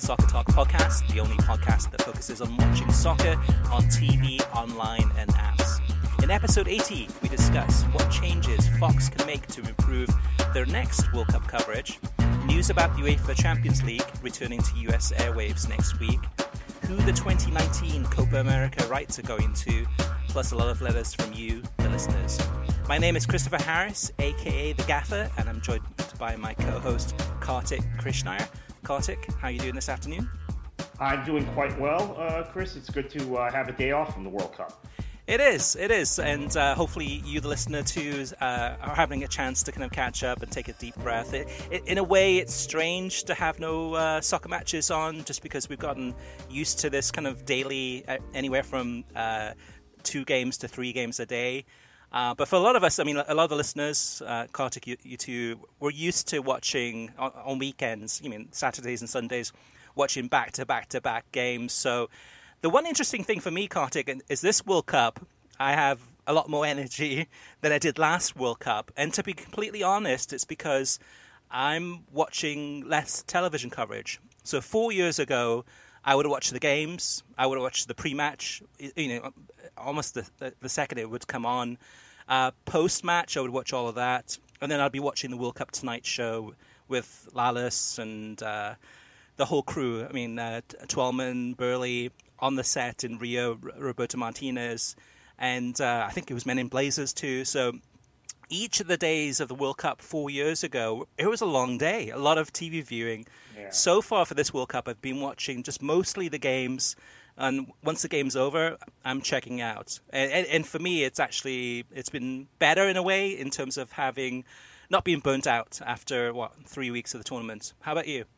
Soccer Talk podcast, the only podcast that focuses on watching soccer on TV, online, and apps. In episode 80, we discuss what changes Fox can make to improve their next World Cup coverage, news about the UEFA Champions League returning to US airwaves next week, who the 2019 Copa America rights are going to, plus a lot of letters from you, the listeners. My name is Christopher Harris, aka The Gaffer, and I'm joined by my co-host Kartik Krishnaiyer. Kartik, how are you doing this afternoon? I'm doing quite well, Chris. It's good to have a day off from the World Cup. It is, and hopefully you, the listener, too, are having a chance to kind of catch up and take a deep breath. In a way, it's strange to have no soccer matches on, just because we've gotten used to this kind of daily, anywhere from 2 games to 3 games a day. But for a lot of us, I mean, a lot of the listeners, Kartik, you two, were used to watching on weekends, Saturdays and Sundays, watching back-to-back games. So the one interesting thing for me, Kartik, is this World Cup, I have a lot more energy than I did last World Cup. And to be completely honest, it's because I'm watching less television coverage. So 4 years ago, I would have watched the games. I would have watched the pre-match, almost the second it would come on. Post-match, I would watch all of that. And then I'd be watching the World Cup Tonight show with Lallis and the whole crew. I mean, Twellman, Burley, on the set in Rio, Roberto Martinez. And I think it was Men in Blazers too. So each of the days of the World Cup 4 years ago, it was a long day, a lot of TV viewing. Yeah. So far for this World Cup, I've been watching just mostly the games. And once the game's over, I'm checking out. And for me, it's been better in a way in terms of not being burnt out after, 3 weeks of the tournament. How about you?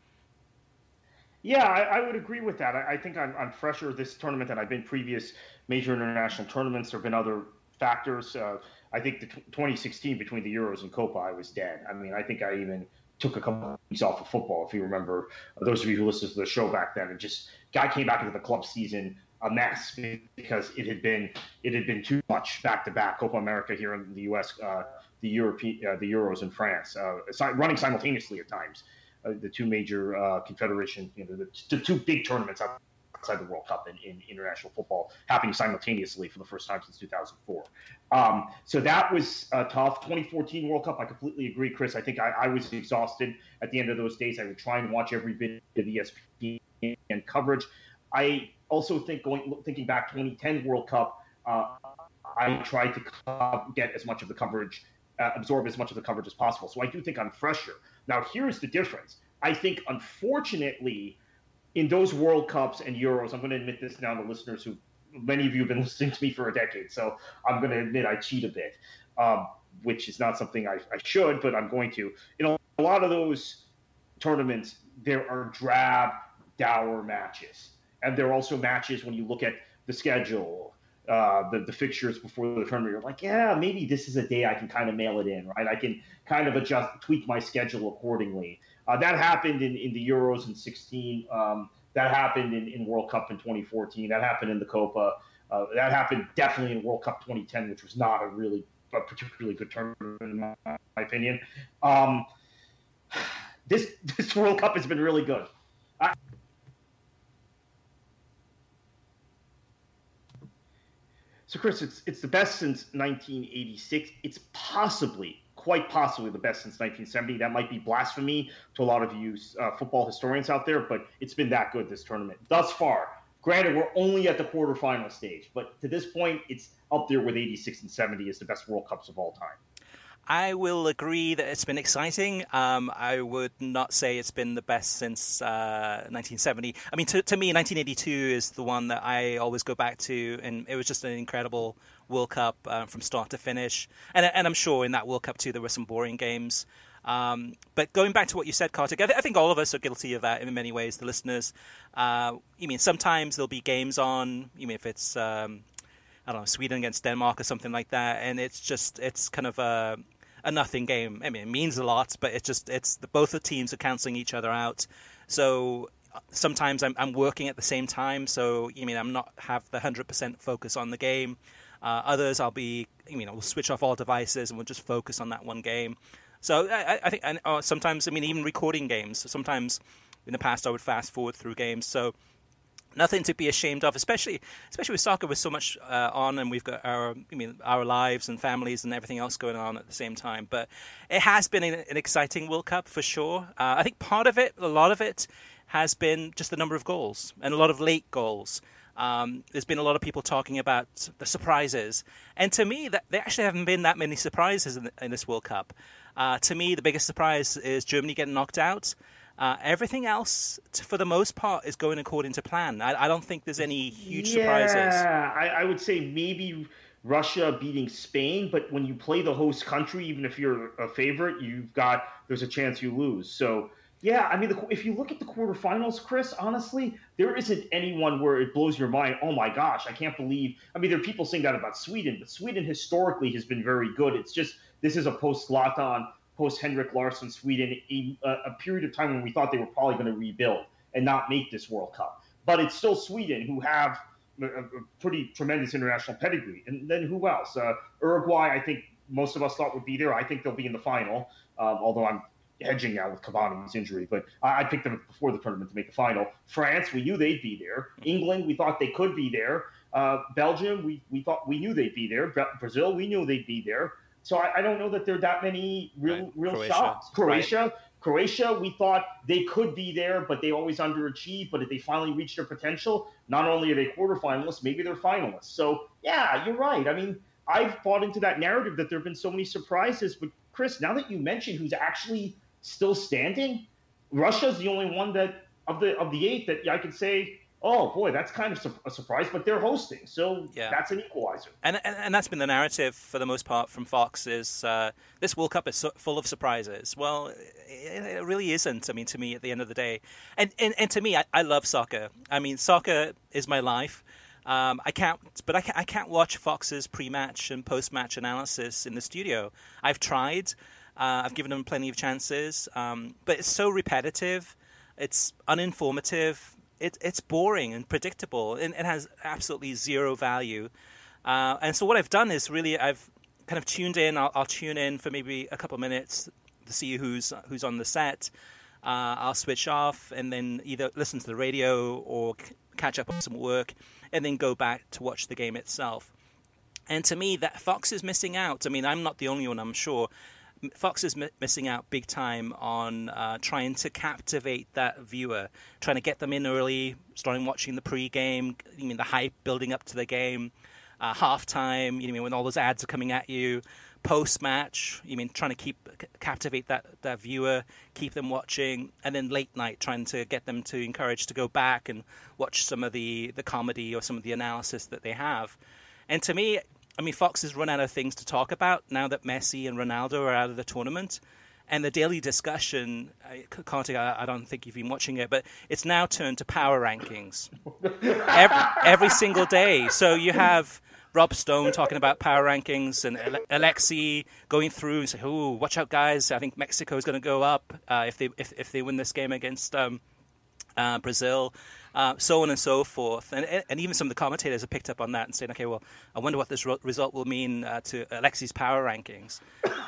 Yeah, I would agree with that. I think I'm fresher this tournament than I've been previous major international tournaments. There have been other factors. I think the 2016 between the Euros and Copa, I was dead. I mean, I think I even took a couple of weeks off of football, if you remember, those of you who listened to the show back then. And guy came back into the club season a mess because it had been too much back-to-back. Copa America here in the U.S., the Euros in France, running simultaneously at times. The two major confederation, the two big tournaments outside the World Cup in international football happening simultaneously for the first time since 2004. So that was tough. 2014 World Cup, I completely agree, Chris. I think I was exhausted at the end of those days. I would try and watch every bit of ESPN coverage. I also think thinking back 2010 World Cup, I tried to get as much of the coverage, absorb as much of the coverage as possible. So I do think I'm fresher. Now, here's the difference. I think, unfortunately, in those World Cups and Euros, I'm going to admit this now to listeners who, many of you have been listening to me for a decade, so I'm going to admit I cheat a bit, which is not something I should, but I'm going to. A lot of those tournaments, there are drab, dour matches. And there are also matches when you look at the schedule, the fixtures before the tournament, you're like, yeah, maybe this is a day I can kind of mail it in, right? I can kind of tweak my schedule accordingly. That happened in the Euros in 16. That happened in World Cup in 2014. That happened in the Copa. That happened definitely in World Cup 2010, which was not a particularly good tournament in my opinion. This World Cup has been really good. So, Chris, it's the best since 1986. It's quite possibly the best since 1970. That might be blasphemy to a lot of you football historians out there, but it's been that good this tournament thus far. Granted, we're only at the quarterfinal stage, but to this point, it's up there with 86 and 70 as the best World Cups of all time. I will agree that it's been exciting. I would not say it's been the best since 1970. I mean, to me, 1982 is the one that I always go back to, and it was just an incredible World Cup from start to finish. And I'm sure in that World Cup, too, there were some boring games. But going back to what you said, Kartik, I think all of us are guilty of that in many ways, the listeners. Sometimes there'll be games on, if it's, Sweden against Denmark or something like that, and it's kind of a nothing game. I mean, it means a lot, but both the teams are cancelling each other out. So sometimes I'm working at the same time, so I'm not have the 100% focus on the game. Others I'll be, we'll switch off all devices and we'll just focus on that one game. So I think, and sometimes, even recording games, sometimes in the past I would fast forward through games. So nothing to be ashamed of, especially with soccer with so much on, and we've got our lives and families and everything else going on at the same time. But it has been an exciting World Cup for sure. I think a lot of it, has been just the number of goals and a lot of late goals. There's been a lot of people talking about the surprises, and to me, that there actually haven't been that many surprises in this World Cup. To me, the biggest surprise is Germany getting knocked out. Everything else, for the most part, is going according to plan. I don't think there's any huge surprises. Yeah, I would say maybe Russia beating Spain, but when you play the host country, even if you're a favorite, there's a chance you lose. So, yeah, I mean, if you look at the quarterfinals, Chris, honestly, there isn't anyone where it blows your mind. Oh my gosh, I can't believe. I mean, there are people saying that about Sweden, but Sweden historically has been very good. It's just this is a post-Zlatan, post-Henrik Larsson Sweden, a period of time when we thought they were probably going to rebuild and not make this World Cup. But it's still Sweden, who have a pretty tremendous international pedigree. And then who else? Uruguay, I think most of us thought would be there. I think they'll be in the final, although I'm hedging now with Cavani's injury. But I picked them before the tournament to make the final. France, we knew they'd be there. England, we thought they could be there. Belgium, we thought we knew they'd be there. Brazil, we knew they'd be there. So I don't know that there are that many real shots. Croatia, we thought they could be there, but they always underachieve. But if they finally reach their potential, not only are they quarterfinalists, maybe they're finalists. So, yeah, you're right. I mean, I've bought into that narrative that there have been so many surprises. But, Chris, now that you mentioned who's actually still standing, Russia's the only one that of the eight that I could say, oh, boy, that's kind of a surprise, but they're hosting, so that's an equalizer. And that's been the narrative for the most part from Fox is this World Cup is full of surprises. Well, it really isn't, I mean, to me, at the end of the day. And to me, I love soccer. I mean, soccer is my life. I can't watch Fox's pre-match and post-match analysis in the studio. I've tried. I've given them plenty of chances. But it's so repetitive. It's uninformative. It's boring and predictable, and it has absolutely zero value. And so what I've done is really I've kind of tuned in. I'll tune in for maybe a couple of minutes to see who's on the set. I'll switch off and then either listen to the radio or catch up on some work, and then go back to watch the game itself. And to me, that Fox is missing out. I mean, I'm not the only one, I'm sure. Fox is missing out big time on trying to captivate that viewer, trying to get them in early, starting watching the pre-game, the hype building up to the game, halftime, when all those ads are coming at you, post-match, trying to captivate that viewer, keep them watching, and then late night trying to get them to encourage to go back and watch some of the comedy or some of the analysis that they have. And to me, Fox has run out of things to talk about now that Messi and Ronaldo are out of the tournament. And the daily discussion, Kartik, I don't think you've been watching it, but it's now turned to power rankings every single day. So you have Rob Stone talking about power rankings and Alexi going through and saying, "Oh, watch out, guys! I think Mexico is going to go up if they win this game against Brazil." So on and so forth. And even some of the commentators have picked up on that and saying, okay, well, I wonder what this result will mean to Alexi's power rankings.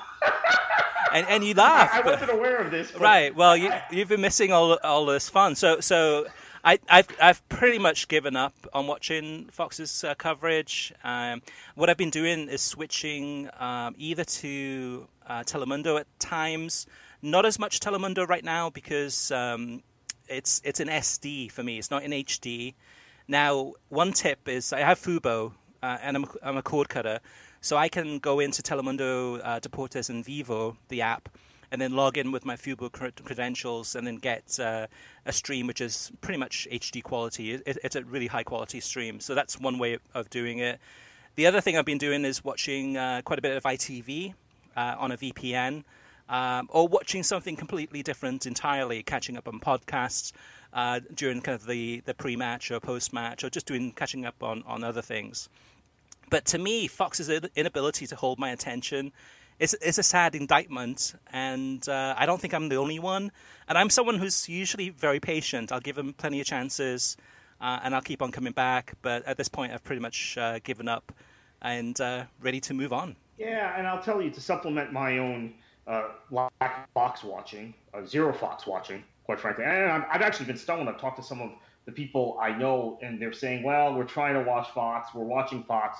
and you laugh. I wasn't aware of this. But... Right. Well, you've been missing all this fun. So I've pretty much given up on watching Fox's coverage. What I've been doing is switching either to Telemundo at times. Not as much Telemundo right now because... It's an SD for me. It's not in HD. Now, one tip is I have Fubo, and I'm a cord cutter, so I can go into Telemundo Deportes and Vivo, the app, and then log in with my Fubo credentials and then get a stream which is pretty much HD quality. It's a really high-quality stream, so that's one way of doing it. The other thing I've been doing is watching quite a bit of ITV on a VPN. Or watching something completely different entirely, catching up on podcasts during kind of the pre-match or post-match, or just catching up on other things. But to me, Fox's inability to hold my attention is a sad indictment, and I don't think I'm the only one. And I'm someone who's usually very patient. I'll give them plenty of chances, and I'll keep on coming back. But at this point, I've pretty much given up and ready to move on. Yeah, and I'll tell you, to supplement my own lack of Fox watching, zero Fox watching, quite frankly. And I've actually been stung when I've talked to some of the people I know, and they're saying, "Well, we're trying to watch Fox. We're watching Fox."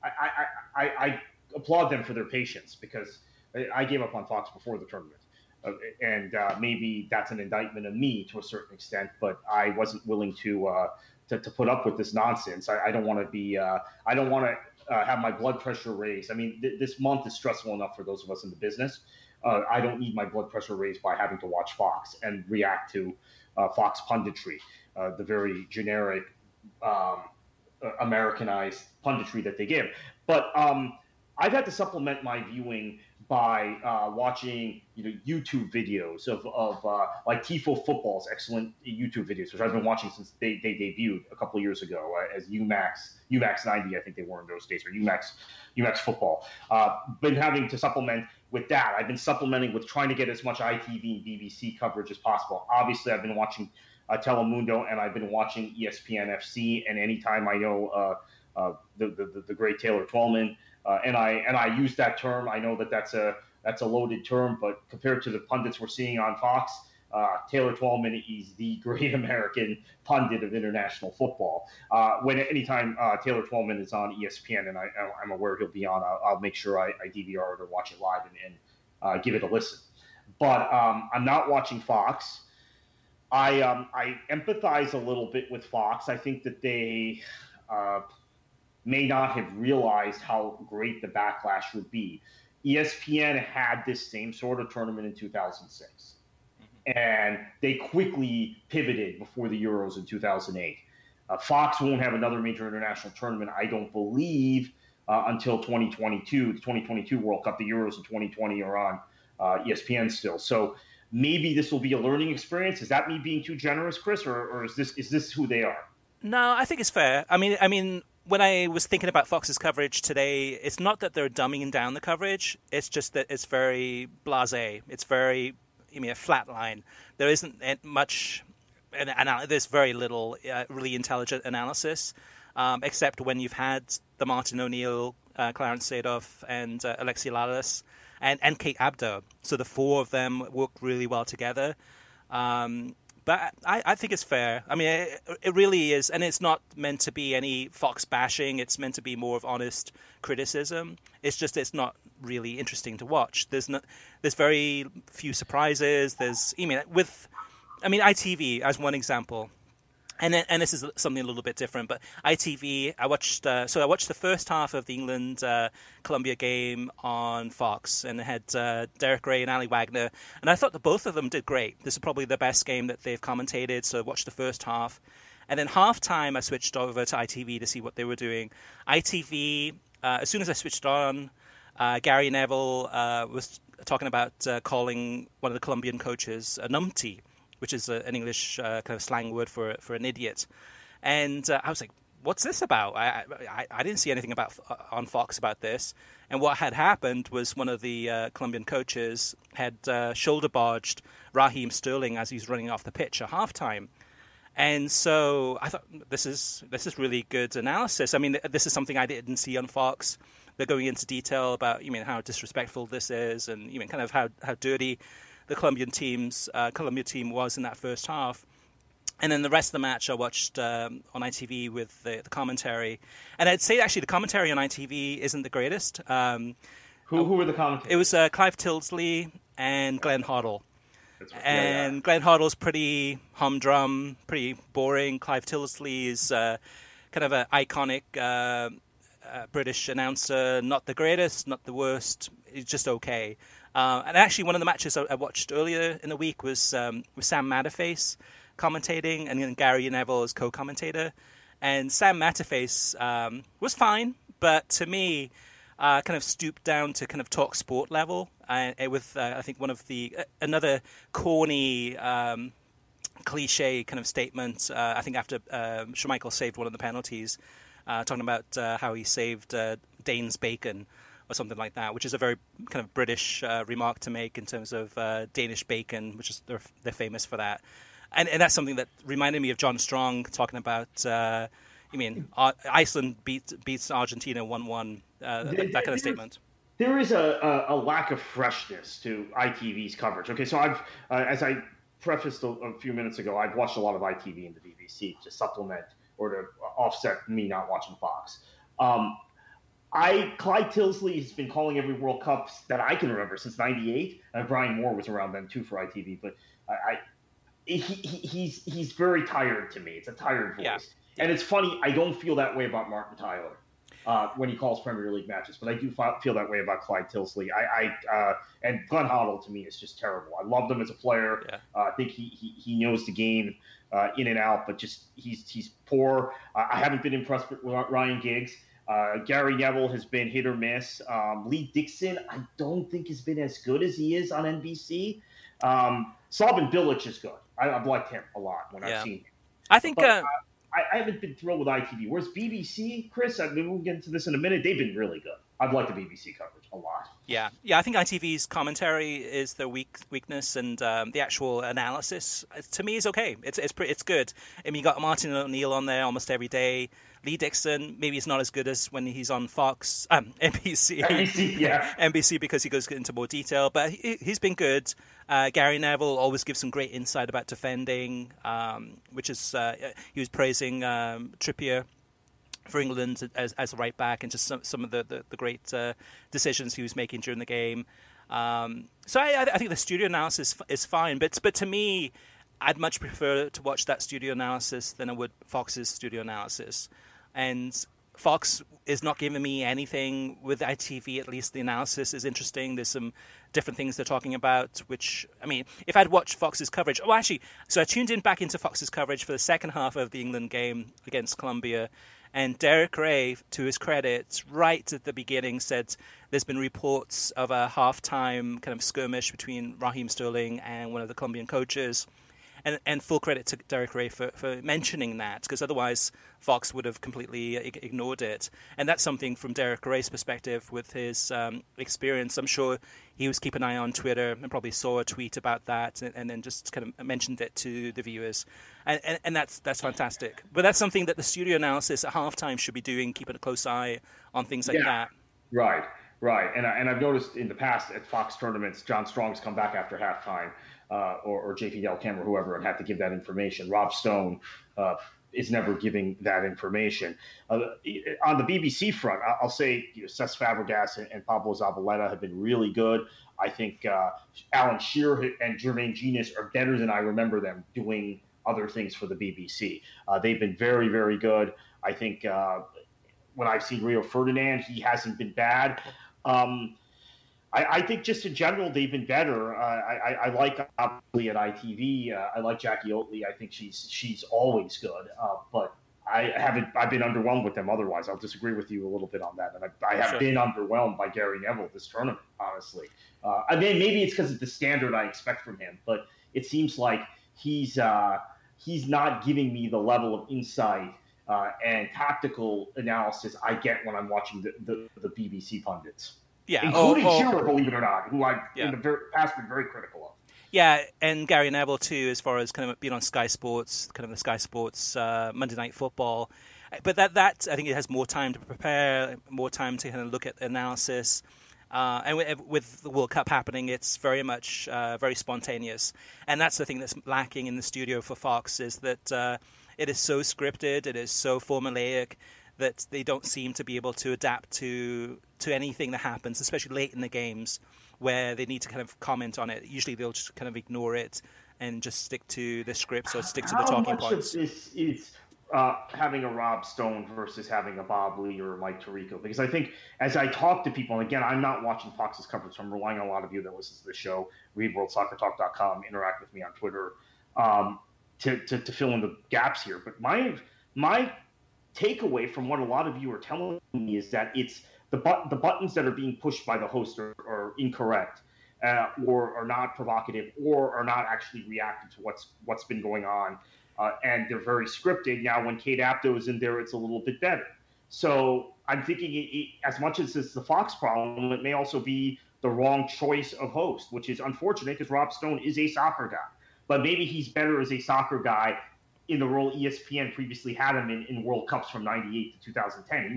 I applaud them for their patience, because I gave up on Fox before the tournament. And maybe that's an indictment of me to a certain extent, but I wasn't willing to put up with this nonsense. I don't want to be. I don't want to have my blood pressure raised. I mean, this month is stressful enough for those of us in the business. I don't need my blood pressure raised by having to watch Fox and react to Fox punditry, the very generic, Americanized punditry that they give. But I've had to supplement my viewing by watching YouTube videos of like Tifo Football's excellent YouTube videos, which I've been watching since they debuted a couple of years ago as UMax 90, I think they were in those days, or UMax Football. Been having to supplement with that. I've been supplementing with trying to get as much ITV and BBC coverage as possible. Obviously, I've been watching Telemundo, and I've been watching ESPN FC, and anytime I know the great Taylor Twellman. And I use that term. I know that's a loaded term, but compared to the pundits we're seeing on Fox, Taylor Twellman is the great American pundit of international football. Anytime Taylor Twellman is on ESPN, and I'm aware he'll be on, I'll make sure I DVR it or watch it live and give it a listen. But I'm not watching Fox. I empathize a little bit with Fox. I think that they may not have realized how great the backlash would be. ESPN had this same sort of tournament in 2006, and they quickly pivoted before the Euros in 2008. Fox won't have another major international tournament, I don't believe, until 2022. The 2022 World Cup, the Euros in 2020 are on ESPN still. So maybe this will be a learning experience. Is that me being too generous, Chris, or is this who they are? No, I think it's fair. I mean, when I was thinking about Fox's coverage today, it's not that they're dumbing down the coverage. It's just that it's very blasé. It's very, a flat line. There isn't much, there's very little really intelligent analysis, except when you've had the Martin O'Neill, Clarence Seedorf, and Alexi Lalas, and Kate Abdo. So the four of them work really well together. But I think it's fair. I mean, it really is. And it's not meant to be any Fox bashing. It's meant to be more of honest criticism. It's just it's not really interesting to watch. There's very few surprises. ITV as one example. And this is something a little bit different, but ITV, I watched the first half of the England-Colombia game on Fox, and it had Derek Ray and Ali Wagner, and I thought that both of them did great. This is probably the best game that they've commentated, so I watched the first half. And then halftime, I switched over to ITV to see what they were doing. ITV, as soon as I switched on, Gary Neville was talking about calling one of the Colombian coaches a numpty, which is an English kind of slang word for an idiot. And I was like, what's this about? I didn't see anything on Fox about this. And what had happened was one of the Colombian coaches had shoulder barged Raheem Sterling as he's running off the pitch at halftime. And so I thought, this is really good analysis. I mean, this is something I didn't see on Fox. They're going into detail about how disrespectful this is, and kind of how dirty the Colombia team was in that first half. And then the rest of the match I watched on ITV with the commentary. And I'd say actually the commentary on ITV isn't the greatest. Who were the commentators? It was Clive Tildesley and Glenn Hoddle. And Glenn Hoddle's pretty humdrum, pretty boring. Clive Tildesley is kind of an iconic British announcer, not the greatest, not the worst, it's just okay. And actually, one of the matches I watched earlier in the week was with Sam Matterface commentating, and then Gary Neville as co-commentator. And Sam Matterface was fine, but to me, kind of stooped down to kind of talk sport level, with I think another corny, cliche kind of statement. I think after Schmeichel saved one of the penalties, talking about how he saved Dane's bacon, or something like that, which is a very kind of British remark to make in terms of Danish bacon, which is they're famous for that. And that's something that reminded me of John Strong talking about, Iceland beats Argentina 1-1, that kind of statement. There is a lack of freshness to ITV's coverage. Okay, so I've, as I prefaced a few minutes ago, I've watched a lot of ITV and the BBC to supplement or to offset me not watching Fox. Clyde Tilsley has been calling every World Cup that I can remember since '98. Brian Moore was around then too for ITV, but he's very tired to me. It's a tired voice, Yeah. And it's funny. I don't feel that way about Martin Tyler when he calls Premier League matches, but I do feel that way about Clyde Tilsley. And Glenn Hoddle to me is just terrible. I loved him as a player. Yeah. I think he knows the game in and out, but just he's poor. I haven't been impressed with Ryan Giggs. Gary Neville has been hit or miss. Lee Dixon, I don't think has been as good as he is on NBC. Slaven Bilic is good. I've liked him a lot when I've seen him. I think I haven't been thrilled with ITV. Whereas BBC, Chris, we'll get into this in a minute, they've been really good. I've liked the BBC coverage a lot. Yeah. I think ITV's commentary is the weakness, and the actual analysis to me is okay. It's good. I mean, you got Martin O'Neill on there almost every day. Lee Dixon, maybe he's not as good as when he's on Fox, NBC. NBC because he goes into more detail, but he's been good. Gary Neville always gives some great insight about defending, which is he was praising Trippier for England as a right back, and just some of the great decisions he was making during the game. So I think the studio analysis is fine, but to me, I'd much prefer to watch that studio analysis than I would Fox's studio analysis. And Fox is not giving me anything with ITV. At least the analysis is interesting. There's some different things they're talking about, which, I mean, if I'd watched Fox's coverage... Oh, actually, so I tuned in back into Fox's coverage for the second half of the England game against Colombia, and Derek Ray, to his credit, right at the beginning said there's been reports of a half-time kind of skirmish between Raheem Sterling and one of the Colombian coaches. And full credit to Derek Ray for mentioning that, because otherwise Fox would have completely ignored it. And that's something from Derek Ray's perspective with his experience. I'm sure he was keeping an eye on Twitter and probably saw a tweet about that and then just kind of mentioned it to the viewers. And that's fantastic. But that's something that the studio analysis at halftime should be doing, keeping a close eye on things like that. Right. And I've noticed in the past at Fox tournaments, John Strong's come back after halftime. Or JP Del Cam or whoever, and have to give that information. Rob Stone is never giving that information. On the BBC front, I'll say Cesc Fabregas and Pablo Zabaleta have been really good. I think Alan Shearer and Jermaine Genius are better than I remember them doing other things for the BBC. They've been very, very good. I think when I've seen Rio Ferdinand, he hasn't been bad. I think just in general, they've been better. I like, obviously, at ITV, I like Jackie Oatley. I think she's always good. But I've been underwhelmed with them otherwise. I'll disagree with you a little bit on that. And I have been underwhelmed by Gary Neville this tournament, honestly. I mean, maybe it's because of the standard I expect from him, but it seems like he's not giving me the level of insight and tactical analysis I get when I'm watching the BBC pundits. Yeah, including Shearer, believe it or not, who I've in the past been very critical of. Yeah, and Gary Neville too, as far as kind of being on Sky Sports, kind of the Sky Sports Monday Night Football. But that I think it has more time to prepare, more time to kind of look at analysis. And with the World Cup happening, it's very much very spontaneous. And that's the thing that's lacking in the studio for Fox, is that it is so scripted, it is so formulaic, that they don't seem to be able to adapt to anything that happens, especially late in the games where they need to kind of comment on it. Usually they'll just kind of ignore it and just stick to the scripts or stick to the talking points. How much of this is having a Rob Stone versus having a Bob Lee or a Mike Tirico? Because I think as I talk to people, and again, I'm not watching Fox's coverage, so I'm relying on a lot of you that listen to the show, read WorldSoccerTalk.com, interact with me on Twitter, to fill in the gaps here. But my takeaway from what a lot of you are telling me is that it's the buttons that are being pushed by the host are incorrect, or are not provocative, or are not actually reacting to what's been going on, and they're very scripted. Now, when Kate Apto is in there, it's a little bit better. So I'm thinking, as much as it's the Fox problem, it may also be the wrong choice of host, which is unfortunate because Rob Stone is a soccer guy, but maybe he's better as a soccer guy in the role ESPN previously had him in World Cups from '98 to 2010. He was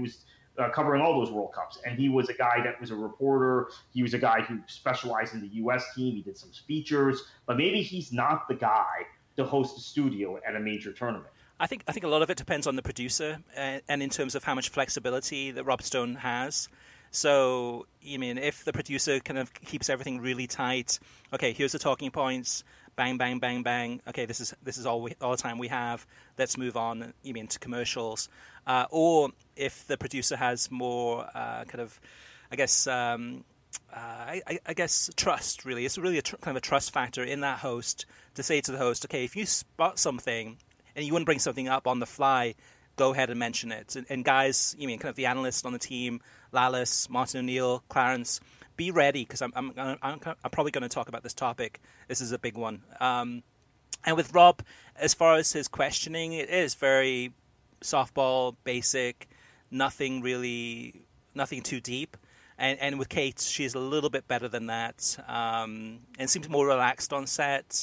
covering all those World Cups. And he was a guy that was a reporter. He was a guy who specialized in the U.S. team. He did some features. But maybe he's not the guy to host a studio at a major tournament. I think a lot of it depends on the producer and in terms of how much flexibility that Rob Stone has. So, if the producer kind of keeps everything really tight, okay, here's the talking points, bang, bang, bang, bang. Okay, this is all the time we have. Let's move on. To commercials, or if the producer has more kind of, I guess trust. Really, it's really kind of a trust factor in that host to say to the host, okay, if you spot something and you want to bring something up on the fly, go ahead and mention it. And guys, kind of the analysts on the team, Lallis, Martin O'Neill, Clarence, be ready because I'm probably going to talk about this topic. This is a big one. And with Rob, as far as his questioning, it is very softball, basic, nothing too deep. And with Kate, she's a little bit better than that, and seems more relaxed on set.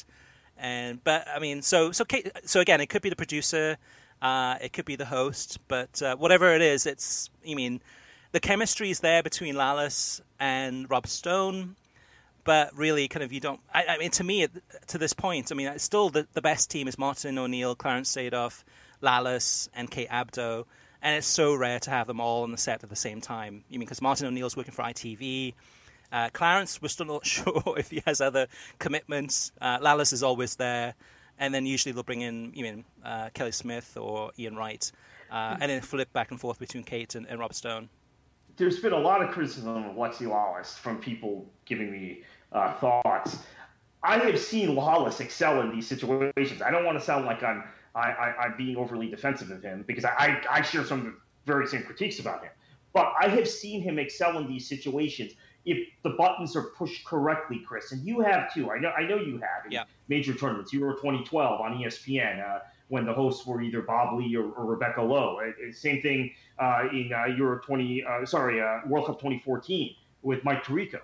So Kate, so again, it could be the producer, it could be the host, but whatever it is, the chemistry is there between Lallis and Rob Stone. But really, kind of, you don't. To me, to this point, it's still the best team is Martin O'Neill, Clarence Sadoff, Lallis, and Kate Abdo, and it's so rare to have them all on the set at the same time. Because Martin O'Neill's working for ITV, Clarence, we're still not sure if he has other commitments. Lallis is always there, and then usually they'll bring in Kelly Smith or Ian Wright, and then flip back and forth between Kate and Rob Stone. There's been a lot of criticism of Lexi Lallis from people giving me thoughts. I have seen Lallis excel in these situations. I don't want to sound like I'm being overly defensive of him because I share some of the very same critiques about him. But I have seen him excel in these situations if the buttons are pushed correctly, Chris. And you have too. I know you have in major tournaments. Euro 2012 on ESPN when the hosts were either Bob Lee or Rebecca Lowe. Same thing in World Cup 2014 with Mike Tirico.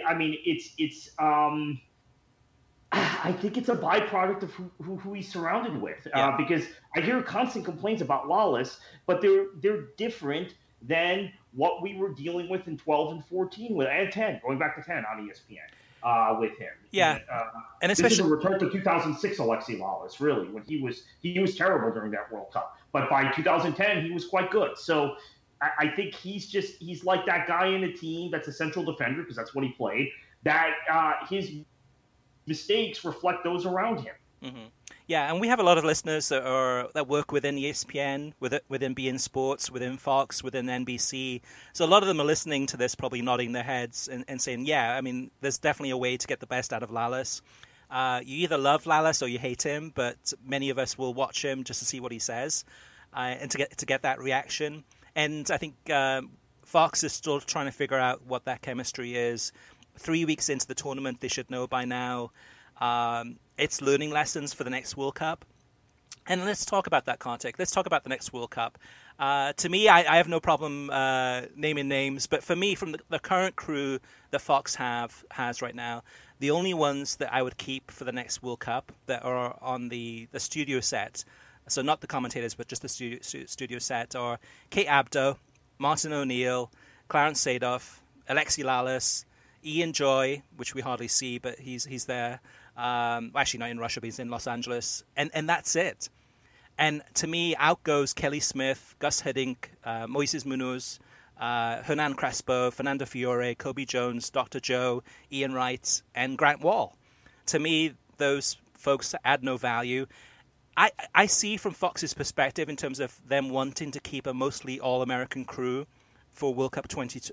I think it's a byproduct of who he's surrounded with. Because I hear constant complaints about Lallis, but they're different than what we were dealing with in 12 and 14 and 10, going back to 10 on ESPN with him. Yeah, and especially this is a return to 2006 Alexi Lallis, really, when he was terrible during that World Cup, but by 2010 he was quite good. So I think he's like that guy in a team that's a central defender because that's what he played. That his mistakes reflect those around him. Mm-hmm. Yeah, and we have a lot of listeners that work within ESPN, within beIN Sports, within Fox, within NBC. So a lot of them are listening to this, probably nodding their heads and saying, yeah, there's definitely a way to get the best out of Lallis. You either love Lallis or you hate him, but many of us will watch him just to see what he says and to get that reaction. And I think Fox is still trying to figure out what that chemistry is. 3 weeks into the tournament, they should know by now. It's learning lessons for the next World Cup. And let's talk about that, Kartik. Let's talk about the next World Cup. To me, I have no problem naming names, but for me, from the current crew that Fox has right now, the only ones that I would keep for the next World Cup that are on the studio set, so not the commentators, but just the studio set, are Kate Abdo, Martin O'Neill, Clarence Sadoff, Alexi Lallis, Ian Joy, which we hardly see, but he's there. Actually, not in Russia, but he's in Los Angeles. And that's it. And to me, out goes Kelly Smith, Gus Hiddink, Moises Munoz, Hernan Crespo, Fernando Fiore, Kobe Jones, Dr. Joe, Ian Wright, and Grant Wall. To me, those folks add no value. I see from Fox's perspective in terms of them wanting to keep a mostly all-American crew for World Cup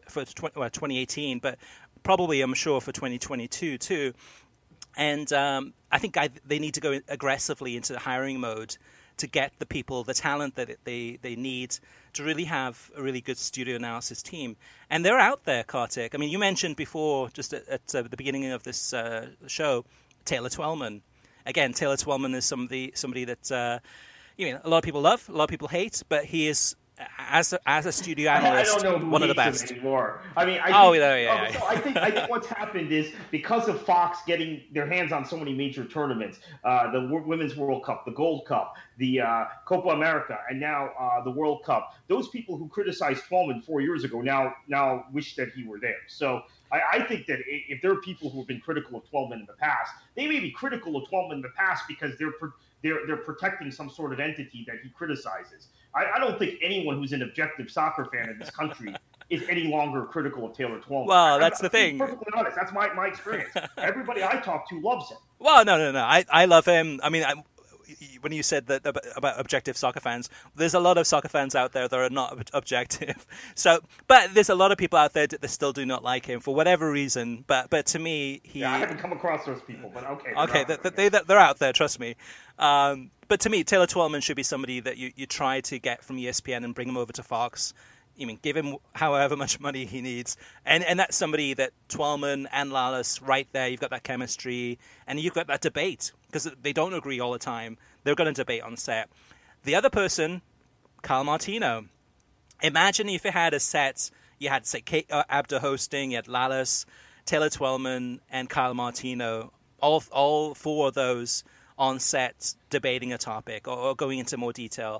2018, but probably, I'm sure, for 2022 too. And I think they need to go aggressively into the hiring mode to get the people, the talent that they need to really have a really good studio analysis team. And they're out there, Kartik. You mentioned before, just at the beginning of this show, Taylor Twellman. Again, Taylor Twellman is somebody that a lot of people love, a lot of people hate, but he is as a studio analyst, I don't know who one of the hates best him anymore. I mean, So I think what's happened is because of Fox getting their hands on so many major tournaments, the Women's World Cup, the Gold Cup, the Copa America, and now the World Cup. Those people who criticized Twellman 4 years ago now wish that he were there. So I think that if there are people who have been critical of Twellman in the past, they may be critical of Twellman in the past because they're protecting some sort of entity that he criticizes. I don't think anyone who's an objective soccer fan in this country is any longer critical of Taylor Twellman. Well, that's the thing. Perfectly honest. That's my experience. Everybody I talk to loves him. Well, no. I love him. I mean, when you said that about objective soccer fans, there's a lot of soccer fans out there that are not objective. So, but there's a lot of people out there that still do not like him for whatever reason. But to me, I haven't come across those people, but okay. They're out there. Trust me. But to me, Taylor Twellman should be somebody that you try to get from ESPN and bring him over to Fox. I mean, give him however much money he needs. And that's somebody that Twellman and Lallis, right there, you've got that chemistry, and you've got that debate, because they don't agree all the time. They're going to debate on set. The other person, Kyle Martino. Imagine if you had a set, you had, say, Kate Abda hosting, you had Lallis, Taylor Twellman, and Kyle Martino, all four of those on set debating a topic or going into more detail.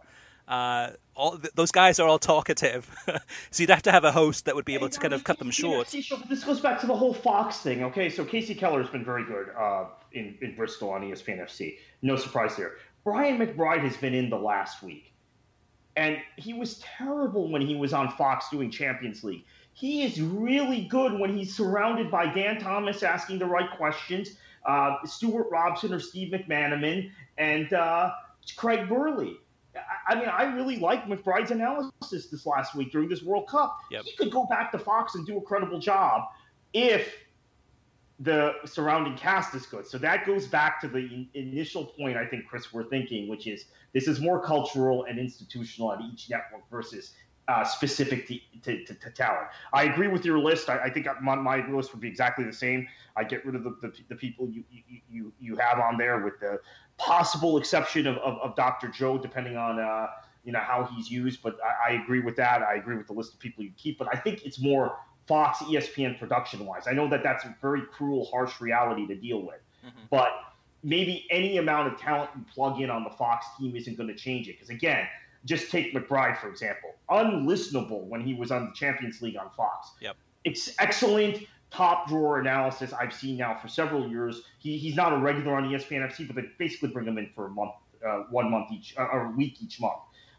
Those guys are all talkative, so you'd have to have a host that would be able to kind of cut them short. This goes back to the whole Fox thing. Okay, so Casey Keller has been very good in Bristol on ESPN FC. No surprise there. Brian McBride has been in the last week, and he was terrible when he was on Fox doing Champions League. He is really good when he's surrounded by Dan Thomas asking the right questions, Stuart Robson or Steve McManaman, and Craig Burley. I mean, I really liked McBride's analysis this last week during this World Cup. Yep. He could go back to Fox and do a credible job if the surrounding cast is good. So that goes back to the initial point, I think, Chris, we're thinking, which is this is more cultural and institutional at each network versus specific to talent. I agree with your list. I think my list would be exactly the same. I get rid of the people you have on there, with the possible exception of Dr. Joe, depending on how he's used. But I agree with that. I agree with the list of people you keep. But I think it's more Fox, ESPN production-wise. I know that that's a very cruel, harsh reality to deal with. Mm-hmm. But maybe any amount of talent you plug in on the Fox team isn't going to change it. Because, again, just take McBride, for example. Unlistenable when he was on the Champions League on Fox. Yep. It's excellent top-drawer analysis I've seen now for several years. He's not a regular on ESPN FC, but they basically bring him in for a month, 1 month each, or a week each month.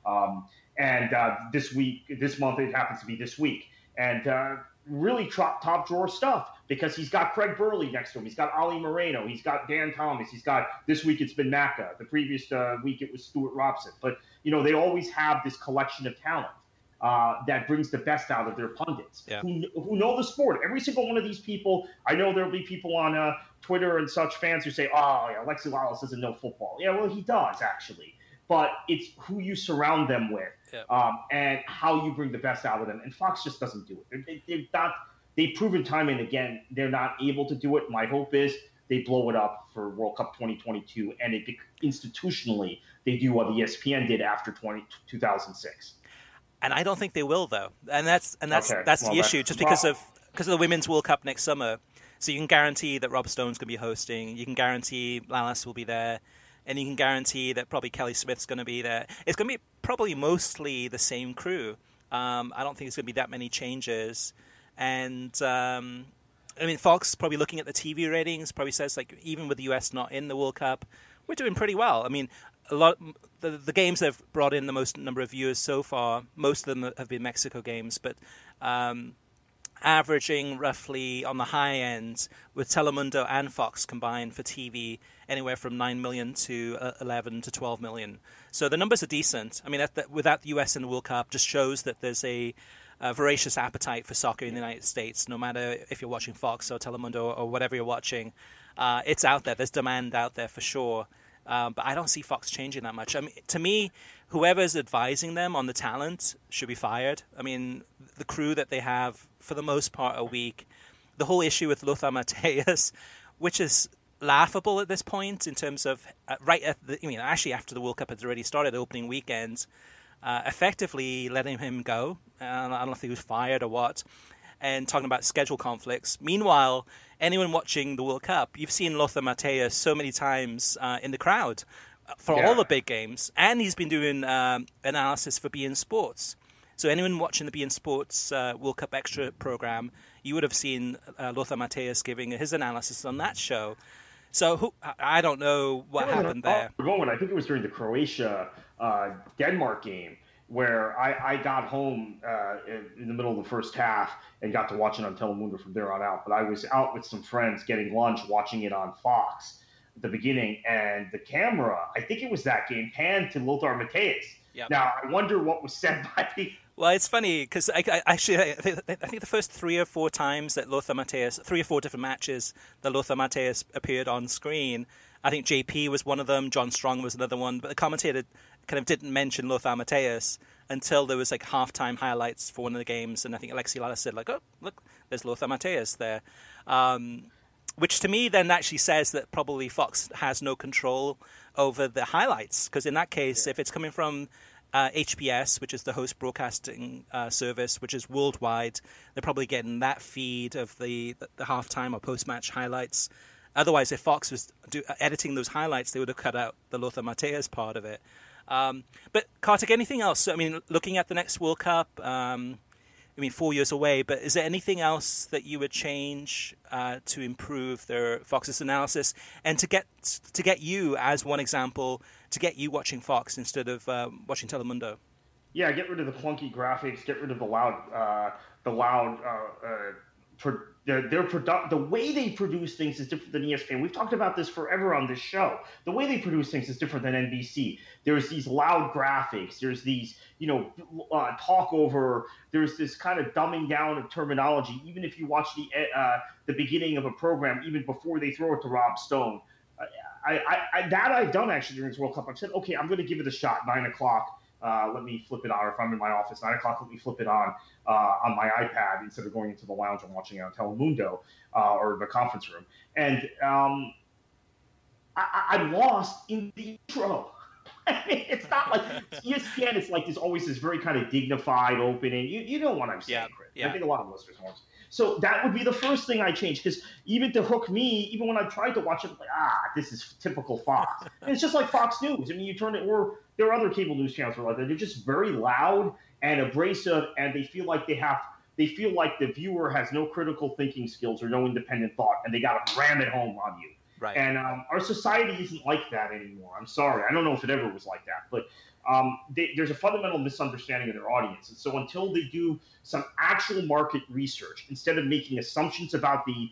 This month, it happens to be this week. And really top-drawer stuff, because he's got Craig Burley next to him. He's got Ali Moreno. He's got Dan Thomas. He's got, this week it's been Maka. The previous week it was Stuart Robson. But, they always have this collection of talent that brings the best out of their pundits who know the sport. Every single one of these people, I know there'll be people on Twitter and such, fans who say, Alexi Lalas doesn't know football. Yeah, well, he does, actually. But it's who you surround them with and how you bring the best out of them. And Fox just doesn't do it. They've proven time and again they're not able to do it. My hope is they blow it up for World Cup 2022, and institutionally they do what ESPN did after 2006. And I don't think they will, though. And that's the issue, just because of the Women's World Cup next summer. So you can guarantee that Rob Stone's going to be hosting. You can guarantee Lallis will be there. And you can guarantee that probably Kelly Smith's going to be there. It's going to be probably mostly the same crew. I don't think there's going to be that many changes. And, Fox probably looking at the TV ratings probably says, like, even with the US not in the World Cup, we're doing pretty well. I mean, the games that have brought in the most number of viewers so far, most of them have been Mexico games, but averaging roughly on the high end with Telemundo and Fox combined for TV anywhere from 9 million to 11 to 12 million. So the numbers are decent. I mean, without the US in the World Cup, just shows that there's a voracious appetite for soccer in the United States, no matter if you're watching Fox or Telemundo or whatever you're watching. It's out there. There's demand out there for sure. But I don't see Fox changing that much. I mean, to me, whoever's advising them on the talent should be fired. I mean, the crew that they have, for the most part, are weak. The whole issue with Lothar Matthäus, which is laughable at this point in terms of actually after the World Cup had already started, opening weekend, effectively letting him go. I don't know if he was fired or what, and talking about schedule conflicts. Meanwhile, anyone watching the World Cup, you've seen Lothar Matthäus so many times in the crowd for all the big games, and he's been doing analysis for beIN Sports. So anyone watching the beIN Sports World Cup Extra program, you would have seen Lothar Matthäus giving his analysis on that show. So I don't know what happened there. I think it was during the Croatia-Denmark game where I got home in the middle of the first half and got to watch it on Telemundo from there on out. But I was out with some friends getting lunch, watching it on Fox at the beginning, and the camera, I think it was that game, panned to Lothar Matthäus. Yep. Now, I wonder what was said by the... Well, it's funny because I think the first 3 or 4 times that Lothar Matthäus, 3 or 4 different matches that Lothar Matthäus appeared on screen, I think JP was one of them, John Strong was another one, but the commentator kind of didn't mention Lothar Matthäus until there was like halftime highlights for one of the games, and I think Alexi Lalas said like, "Oh, look, there's Lothar Matthäus there," which to me then actually says that probably Fox has no control over the highlights, because in that case, if it's coming from HBS, which is the host broadcasting service, which is worldwide, they're probably getting that feed of the halftime or post-match highlights. Otherwise, if Fox was editing those highlights, they would have cut out the Lothar Matthäus part of it. But Kartik, anything else? I mean, looking at the next World Cup, 4 years away, but is there anything else that you would change to improve Fox's analysis and to get you, as one example, to get you watching Fox instead of watching Telemundo? Yeah, get rid of the clunky graphics, get rid of the way they produce things is different than ESPN. We've talked about this forever on this show. The way they produce things is different than NBC. There's these loud graphics. There's these, talk over. There's this kind of dumbing down of terminology. Even if you watch the beginning of a program, even before they throw it to Rob Stone, I've done actually during this World Cup. I've said, okay, I'm going to give it a shot. 9:00. Let me flip it on. Or if I'm in my office, 9:00, let me flip it on my iPad instead of going into the lounge and watching it on Telemundo or the conference room. And I'm lost in the intro. It's not like ESPN. It's like there's always this very kind of dignified opening. You know what I'm saying, Chris. Yeah. I think a lot of listeners won't. So that would be the first thing I change, because even to hook me, even when I tried to watch it, I'm like, this is typical Fox. And it's just like Fox News. I mean, you turn it, or there are other cable news channels that are like that. They're just very loud and abrasive, and they feel like the viewer has no critical thinking skills or no independent thought, and they got to ram it home on you. Right. And our society isn't like that anymore. I'm sorry. I don't know if it ever was like that, but there's a fundamental misunderstanding of their audience. And so until they do some actual market research, instead of making assumptions about the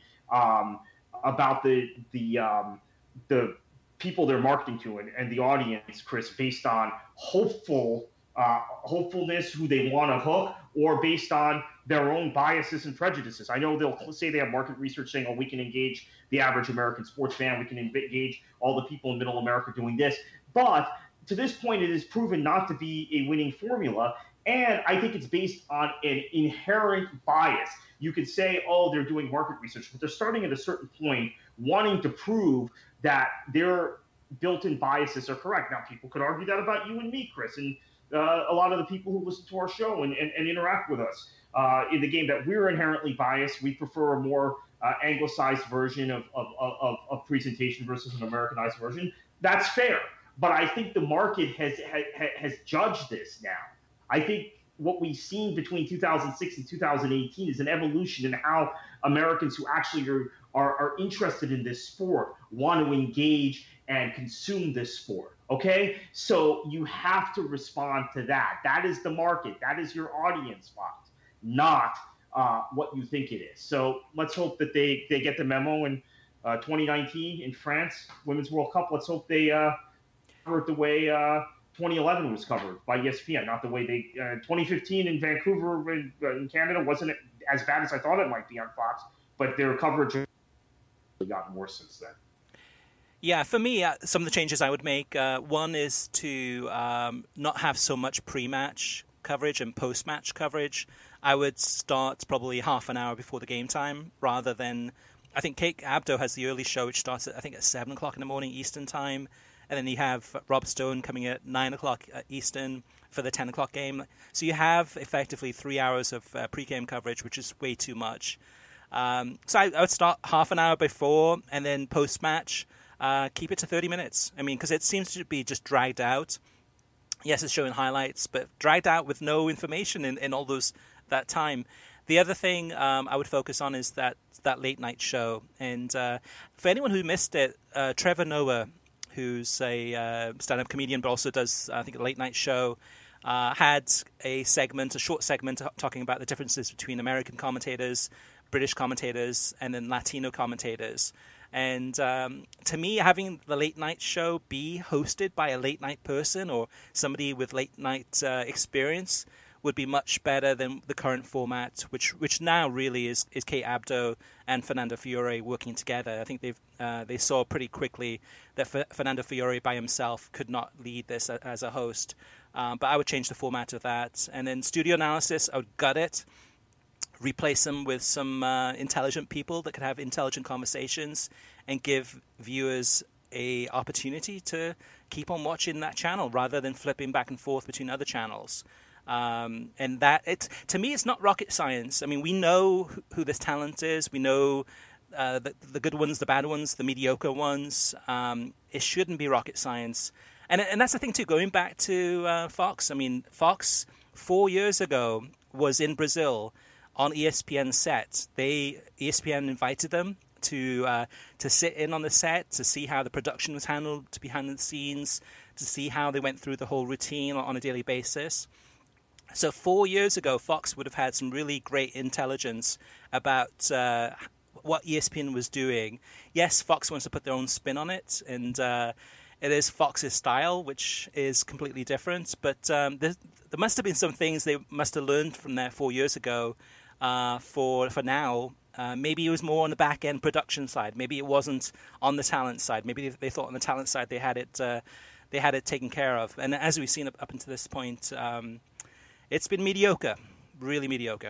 people they're marketing to and the audience, Chris, based on hopefulness, who they want to hook, or based on their own biases and prejudices. I know they'll say they have market research saying, we can engage the average American sports fan, we can engage all the people in middle America doing this. But to this point, it is proven not to be a winning formula. And I think it's based on an inherent bias. You could say, they're doing market research, but they're starting at a certain point wanting to prove that their built-in biases are correct. Now, people could argue that about you and me, Chris, and a lot of the people who listen to our show and interact with us in the game, that we're inherently biased. We prefer a more anglicized version of presentation versus an Americanized version. That's fair. But I think the market has judged this now. I think what we've seen between 2006 and 2018 is an evolution in how Americans who actually are interested in this sport want to engage and consume this sport. Okay? So you have to respond to that. That is the market. That is your audience, Fox, not what you think it is. So let's hope that they get the memo in 2019 in France, Women's World Cup. Let's hope they cover it the way 2011 was covered by ESPN, not the way 2015 in Vancouver in Canada wasn't as bad as I thought it might be on Fox, but their coverage has gotten worse since then. Yeah, for me, some of the changes I would make, one is to not have so much pre-match coverage and post-match coverage. I would start probably half an hour before the game time rather than, I think Kate Abdo has the early show, which starts at 7 o'clock in the morning Eastern time. And then you have Rob Stone coming at 9 o'clock Eastern, for the 10 o'clock game. So you have effectively 3 hours of pre-game coverage, which is way too much. So I would start half an hour before, and then post-match, keep it to 30 minutes. I mean, because it seems to be just dragged out. Yes, it's showing highlights, but dragged out with no information in all that time. The other thing I would focus on is that late night show. And for anyone who missed it, Trevor Noah, who's a stand-up comedian but also does, I think, a late night show, had a short segment talking about the differences between American commentators, British commentators, and then Latino commentators. And to me, having the late night show be hosted by a late night person or somebody with late night experience would be much better than the current format, which now really is Kate Abdo and Fernando Fiore working together. I think they saw pretty quickly that Fernando Fiore by himself could not lead this as a host. But I would change the format of that. And then studio analysis, I would gut it, replace them with some intelligent people that could have intelligent conversations and give viewers a opportunity to keep on watching that channel rather than flipping back and forth between other channels. And that to me, it's not rocket science. I mean, we know who this talent is. We know the good ones, the bad ones, the mediocre ones. It shouldn't be rocket science. And that's the thing too. Going back to Fox, I mean, Fox 4 years ago was in Brazil on ESPN set. ESPN invited them to sit in on the set, to see how the production was handled behind the scenes, to see how they went through the whole routine on a daily basis. So 4 years ago, Fox would have had some really great intelligence about what ESPN was doing. Yes, Fox wants to put their own spin on it, and it is Fox's style, which is completely different. But there must have been some things they must have learned from there 4 years ago for now. Maybe it was more on the back-end production side. Maybe it wasn't on the talent side. Maybe they thought on the talent side they had it taken care of. And as we've seen up until this point, it's been mediocre, really mediocre.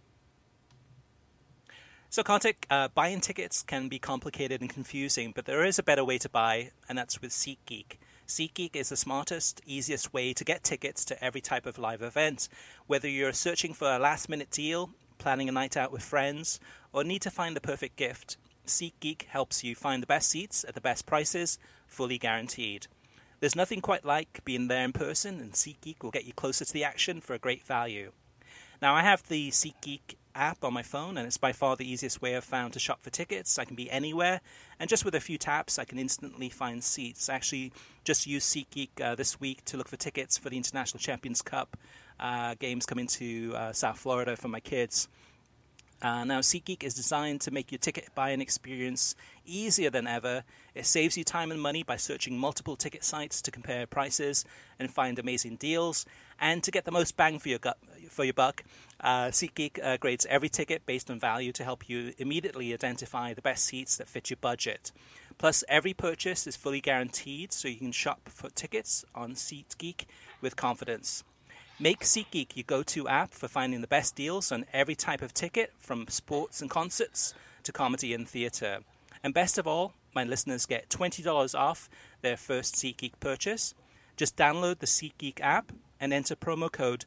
So, Kartik, buying tickets can be complicated and confusing, but there is a better way to buy, and that's with SeatGeek. SeatGeek is the smartest, easiest way to get tickets to every type of live event. Whether you're searching for a last-minute deal, planning a night out with friends, or need to find the perfect gift, SeatGeek helps you find the best seats at the best prices, fully guaranteed. There's nothing quite like being there in person, and SeatGeek will get you closer to the action for a great value. Now, I have the SeatGeek app on my phone, and it's by far the easiest way I've found to shop for tickets. I can be anywhere, and just with a few taps, I can instantly find seats. I actually just used SeatGeek this week to look for tickets for the International Champions Cup games coming to South Florida for my kids. Now, SeatGeek is designed to make your ticket buying experience easier than ever. It saves you time and money by searching multiple ticket sites to compare prices and find amazing deals. And to get the most bang for your buck, SeatGeek grades every ticket based on value to help you immediately identify the best seats that fit your budget. Plus, every purchase is fully guaranteed, so you can shop for tickets on SeatGeek with confidence. Make SeatGeek your go-to app for finding the best deals on every type of ticket, from sports and concerts to comedy and theatre. And best of all, my listeners get $20 off their first SeatGeek purchase. Just download the SeatGeek app and enter promo code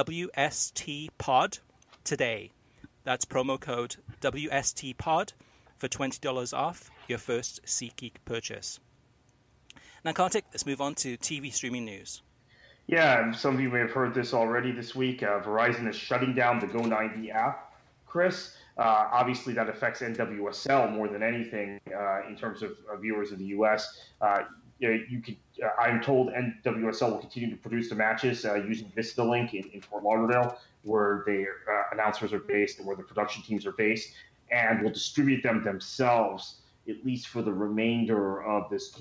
WSTPod today. That's promo code WSTPod for $20 off your first SeatGeek purchase. Now, Kartik, let's move on to TV streaming news. Yeah, some of you may have heard this already this week. Verizon is shutting down the Go90 app, Chris. Obviously, that affects NWSL more than anything in terms of viewers in the U.S. I'm told NWSL will continue to produce the matches using VistaLink in Fort Lauderdale, where their announcers are based and where the production teams are based, and will distribute them themselves, at least for the remainder of this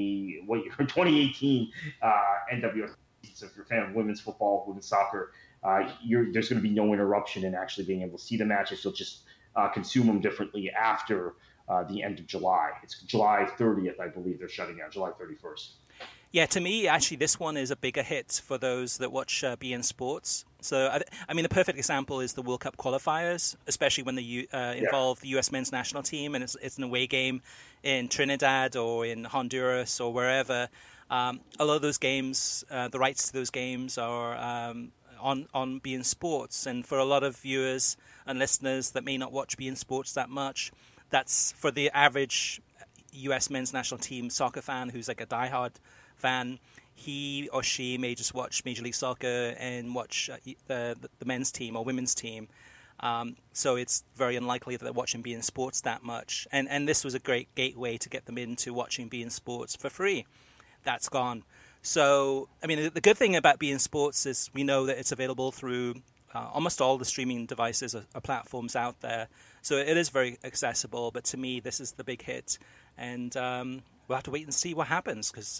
2018 NWSL. So if you're a fan of women's football, women's soccer, there's going to be no interruption in actually being able to see the matches. You'll just consume them differently after the end of July. It's July 30th, I believe they're shutting down, July 31st. Yeah, to me, actually, this one is a bigger hit for those that watch beIN Sports. So, I mean, the perfect example is the World Cup qualifiers, especially when they involve the U.S. men's national team, and it's an away game in Trinidad or in Honduras or wherever. A lot of those games, the rights to those games are on beIN Sports, and for a lot of viewers and listeners that may not watch beIN Sports that much, that's for the average U.S. men's national team soccer fan who's like a diehard fan. He or she may just watch Major League Soccer and watch the men's team or women's team. So it's very unlikely that they're watching beIN Sports that much. And this was a great gateway to get them into watching beIN Sports for free. That's gone. So, I mean, the good thing about beIN Sports is we know that it's available through almost all the streaming devices or platforms out there. So it is very accessible. But to me, this is the big hit. And we'll have to wait and see what happens because,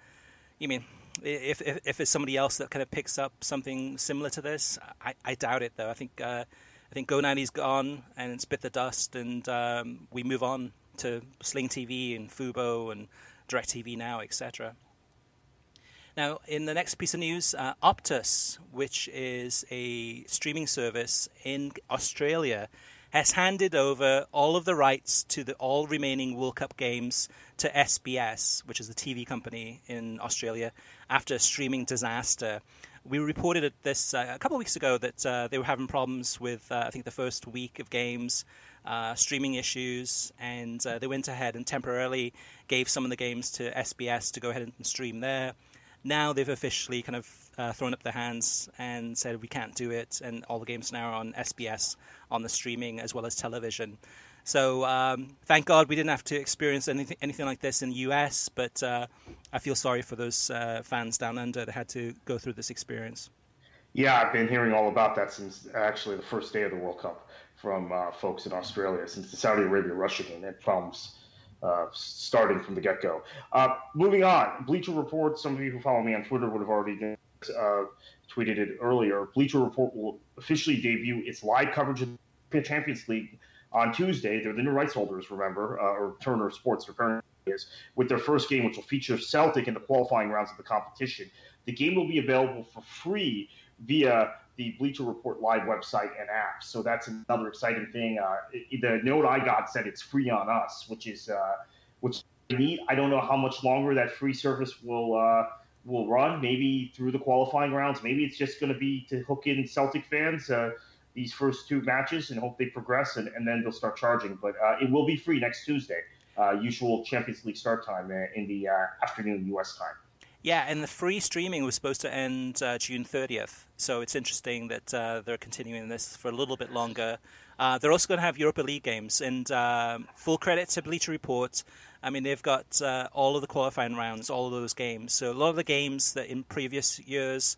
if it's somebody else that kind of picks up something similar to this, I doubt it, though. I think Go90's gone and it's bit the dust, and we move on to Sling TV and Fubo and DirecTV Now, etc. Now, in the next piece of news, Optus, which is a streaming service in Australia, has handed over all of the rights to all remaining World Cup games to SBS, which is the TV company in Australia, after a streaming disaster. We reported this a couple of weeks ago that they were having problems with, I think, the first week of games, streaming issues, and they went ahead and temporarily gave some of the games to SBS to go ahead and stream there. Now they've officially kind of thrown up their hands and said we can't do it, and all the games now are on SBS on the streaming as well as television. So thank God we didn't have to experience anything like this in the US, but I feel sorry for those fans down under that had to go through this experience. Yeah, I've been hearing all about that since actually the first day of the World Cup from folks in Australia, since the Saudi Arabia-Russia game. They had problems starting from the get-go. Moving on, Bleacher Report, some of you who follow me on Twitter would have already tweeted it earlier. Bleacher Report will officially debut its live coverage of the Champions League on Tuesday. They're the new rights holders, remember, or Turner Sports, their current is, with their first game, which will feature Celtic in the qualifying rounds of the competition. The game will be available for free via the Bleacher Report live website and app. So that's another exciting thing. The note I got said it's free on us, which is neat. I don't know how much longer that free service will run. Maybe through the qualifying rounds. Maybe it's just going to be to hook in Celtic fans these first two matches and hope they progress, and then they'll start charging. But it will be free next Tuesday, usual Champions League start time in the afternoon U.S. time. Yeah, and the free streaming was supposed to end June 30th, so it's interesting that they're continuing this for a little bit longer. They're also going to have Europa League games, and full credit to Bleacher Report. I mean, they've got all of the qualifying rounds, all of those games. So a lot of the games that in previous years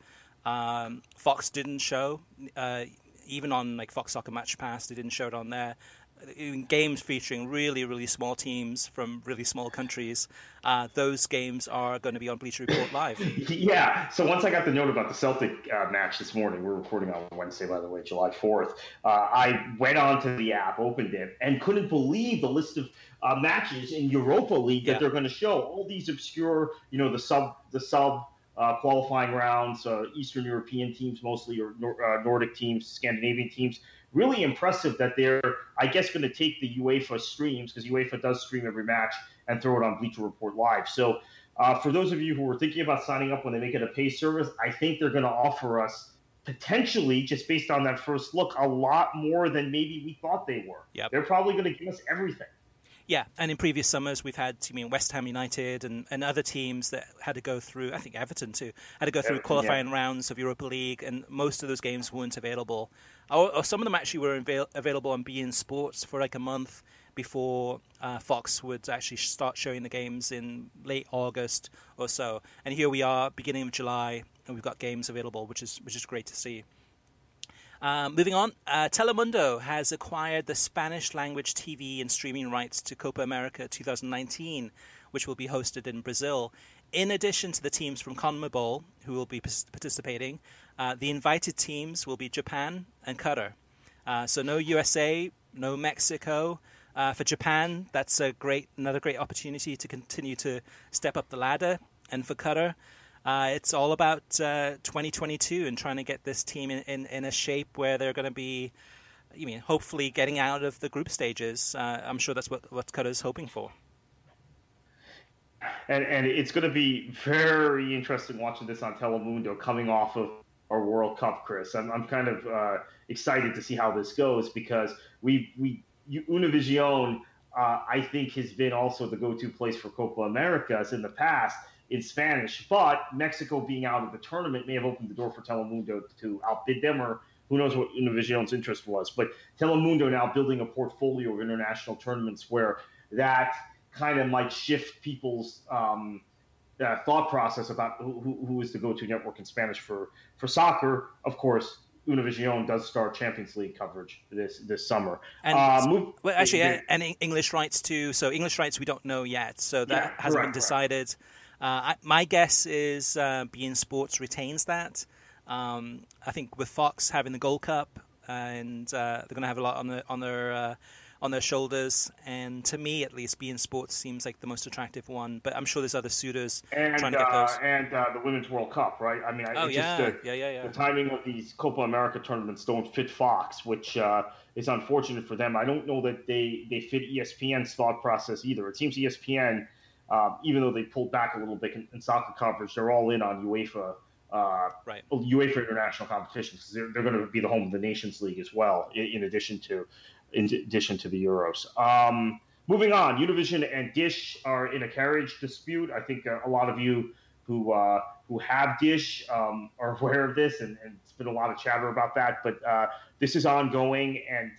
Fox didn't show, even on like Fox Soccer Match Pass, they didn't show it on there. Games featuring really, really small teams from really small countries. Those games are going to be on Bleacher Report Live. Yeah. So once I got the note about the Celtic match this morning, we're recording on Wednesday, by the way, July 4th. I went onto the app, opened it, and couldn't believe the list of matches in Europa League that they're going to show. All these obscure, the sub qualifying rounds, Eastern European teams mostly, or Nordic teams, Scandinavian teams. Really impressive that they're, I guess, going to take the UEFA streams, because UEFA does stream every match, and throw it on Bleacher Report Live. So for those of you who are thinking about signing up when they make it a pay service, I think they're going to offer us potentially, just based on that first look, a lot more than maybe we thought they were. Yep. They're probably going to give us everything. Yeah, and in previous summers we've had West Ham United and other teams that had to go through, I think Everton too, had to go through qualifying rounds of Europa League, and most of those games weren't available. Or some of them actually were available on beIN Sports for like a month before Fox would actually start showing the games in late August or so. And here we are, beginning of July, and we've got games available, which is great to see. Moving on, Telemundo has acquired the Spanish-language TV and streaming rights to Copa America 2019, which will be hosted in Brazil. In addition to the teams from CONMEBOL, who will be participating, the invited teams will be Japan and Qatar. So no USA, no Mexico. For Japan, that's another great opportunity to continue to step up the ladder. And for Qatar, it's all about 2022 and trying to get this team in a shape where they're going to be, hopefully getting out of the group stages. I'm sure that's what Qatar's hoping for. And it's going to be very interesting watching this on Telemundo coming off of our World Cup, Chris. I'm kind of excited to see how this goes because Univision, I think, has been also the go-to place for Copa Americas in the past in Spanish. But Mexico being out of the tournament may have opened the door for Telemundo to outbid them, or who knows what Univision's interest was. But Telemundo now building a portfolio of international tournaments where that kind of might shift people's thought process about who is the go-to network in Spanish for soccer. Of course, Univision does start Champions League coverage this summer. And and English rights too. So English rights we don't know yet. So that hasn't been decided. My guess is beIN Sports retains that. I think with Fox having the Gold Cup, and they're going to have a lot on their shoulders, and to me at least beIN Sports seems like the most attractive one, but I'm sure there's other suitors trying to get those. And the Women's World Cup, right? I mean, the timing of these Copa America tournaments don't fit Fox, which is unfortunate for them. I don't know that they fit ESPN's thought process either. It seems ESPN, even though they pulled back a little bit in soccer coverage, they're all in on UEFA international competitions because they're going to be the home of the Nations League as well, in addition to the Euros. Moving on, Univision and Dish are in a carriage dispute. I think a lot of you who have Dish are aware of this, and it's been a lot of chatter about that. But this is ongoing, and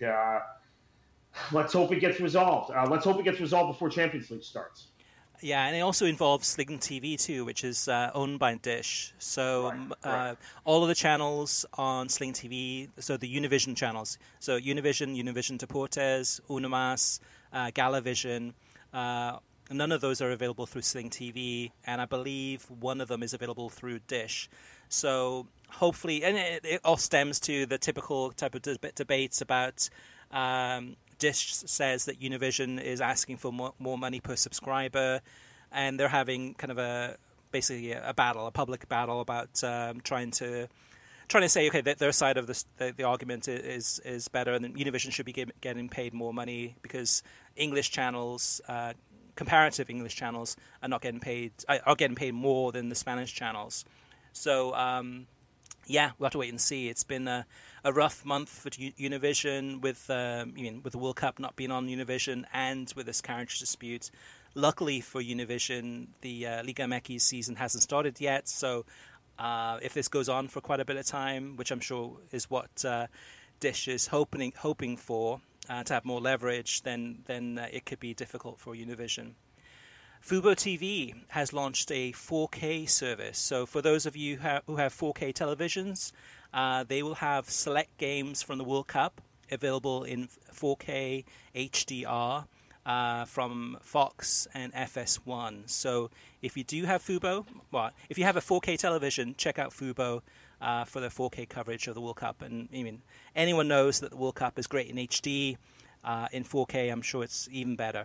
let's hope it gets resolved. Let's hope it gets resolved before Champions League starts. Yeah, and it also involves Sling TV too, which is owned by Dish. So all of the channels on Sling TV, so the Univision channels, so Univision Deportes, Unimas, Galavision, none of those are available through Sling TV, and I believe one of them is available through Dish. So hopefully, and it all stems to the typical type of debates about Dish says that Univision is asking for more money per subscriber, and they're having kind of basically a public battle about trying to say, okay, their side of the argument is better, and Univision should be getting paid more money because English channels, comparative English channels, are getting paid more than the Spanish channels. So we'll have to wait and see. It's been a rough month for Univision with the World Cup not being on Univision and with this carriage dispute. Luckily for Univision, the Liga MX season hasn't started yet, so if this goes on for quite a bit of time, which I'm sure is what Dish is hoping for, to have more leverage, then it could be difficult for Univision. Fubo TV has launched a 4K service. So for those of you who have 4K televisions, they will have select games from the World Cup available in 4K HDR from Fox and FS1. So if you do have Fubo, if you have a 4K television, check out Fubo for the 4K coverage of the World Cup. And I mean, anyone knows that the World Cup is great in HD. In 4K, I'm sure it's even better.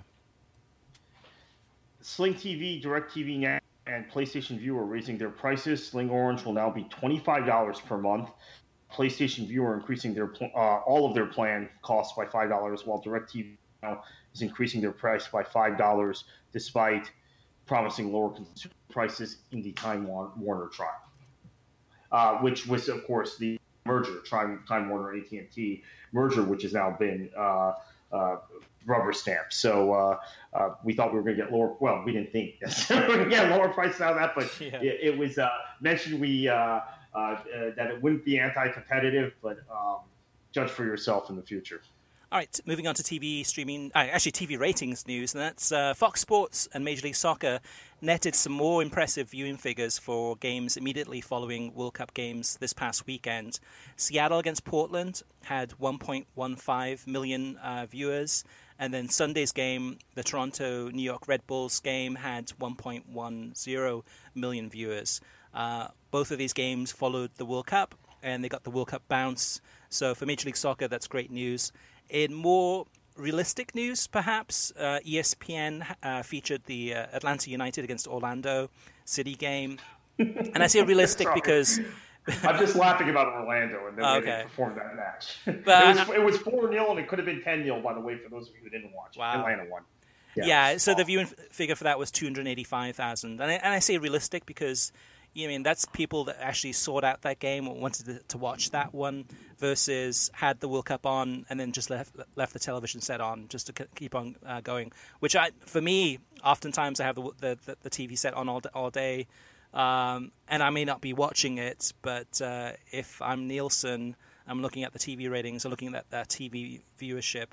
Sling TV, DirecTV Now, and PlayStation View are raising their prices. Sling Orange will now be $25 per month. PlayStation View are increasing all of their plan costs by $5, while DirecTV Now is increasing their price by $5, despite promising lower consumer prices in the Time Warner trial, which was, of course, the merger, Time Warner AT&T merger, which has now been rubber stamped. So we thought we were going to get lower. Well, we didn't think we were going to get lower prices out of that, but it was mentioned that it wouldn't be anti-competitive, but judge for yourself in the future. All right, moving on to TV streaming, actually TV ratings news, and that's Fox Sports and Major League Soccer netted some more impressive viewing figures for games immediately following World Cup games this past weekend. Seattle against Portland had 1.15 million viewers, and then Sunday's game, the Toronto-New York Red Bulls game, had 1.10 million viewers. Both of these games followed the World Cup, and they got the World Cup bounce. So for Major League Soccer, that's great news. In more realistic news, perhaps, ESPN featured the Atlanta United against Orlando City game. And I say realistic because... I'm just laughing about Orlando and then they performed that match. But it was 4-0 and it could have been 10-0, by the way, for those of you who didn't watch. Wow. Atlanta won. Yeah, so the viewing figure for that was 285,000. And I say realistic because, that's people that actually sought out that game or wanted to watch that one versus had the World Cup on and then just left the television set on just to keep on going. Which, for me, oftentimes I have the TV set on all day, and I may not be watching it, but if I'm Nielsen, I'm looking at the TV ratings, or looking at that TV viewership,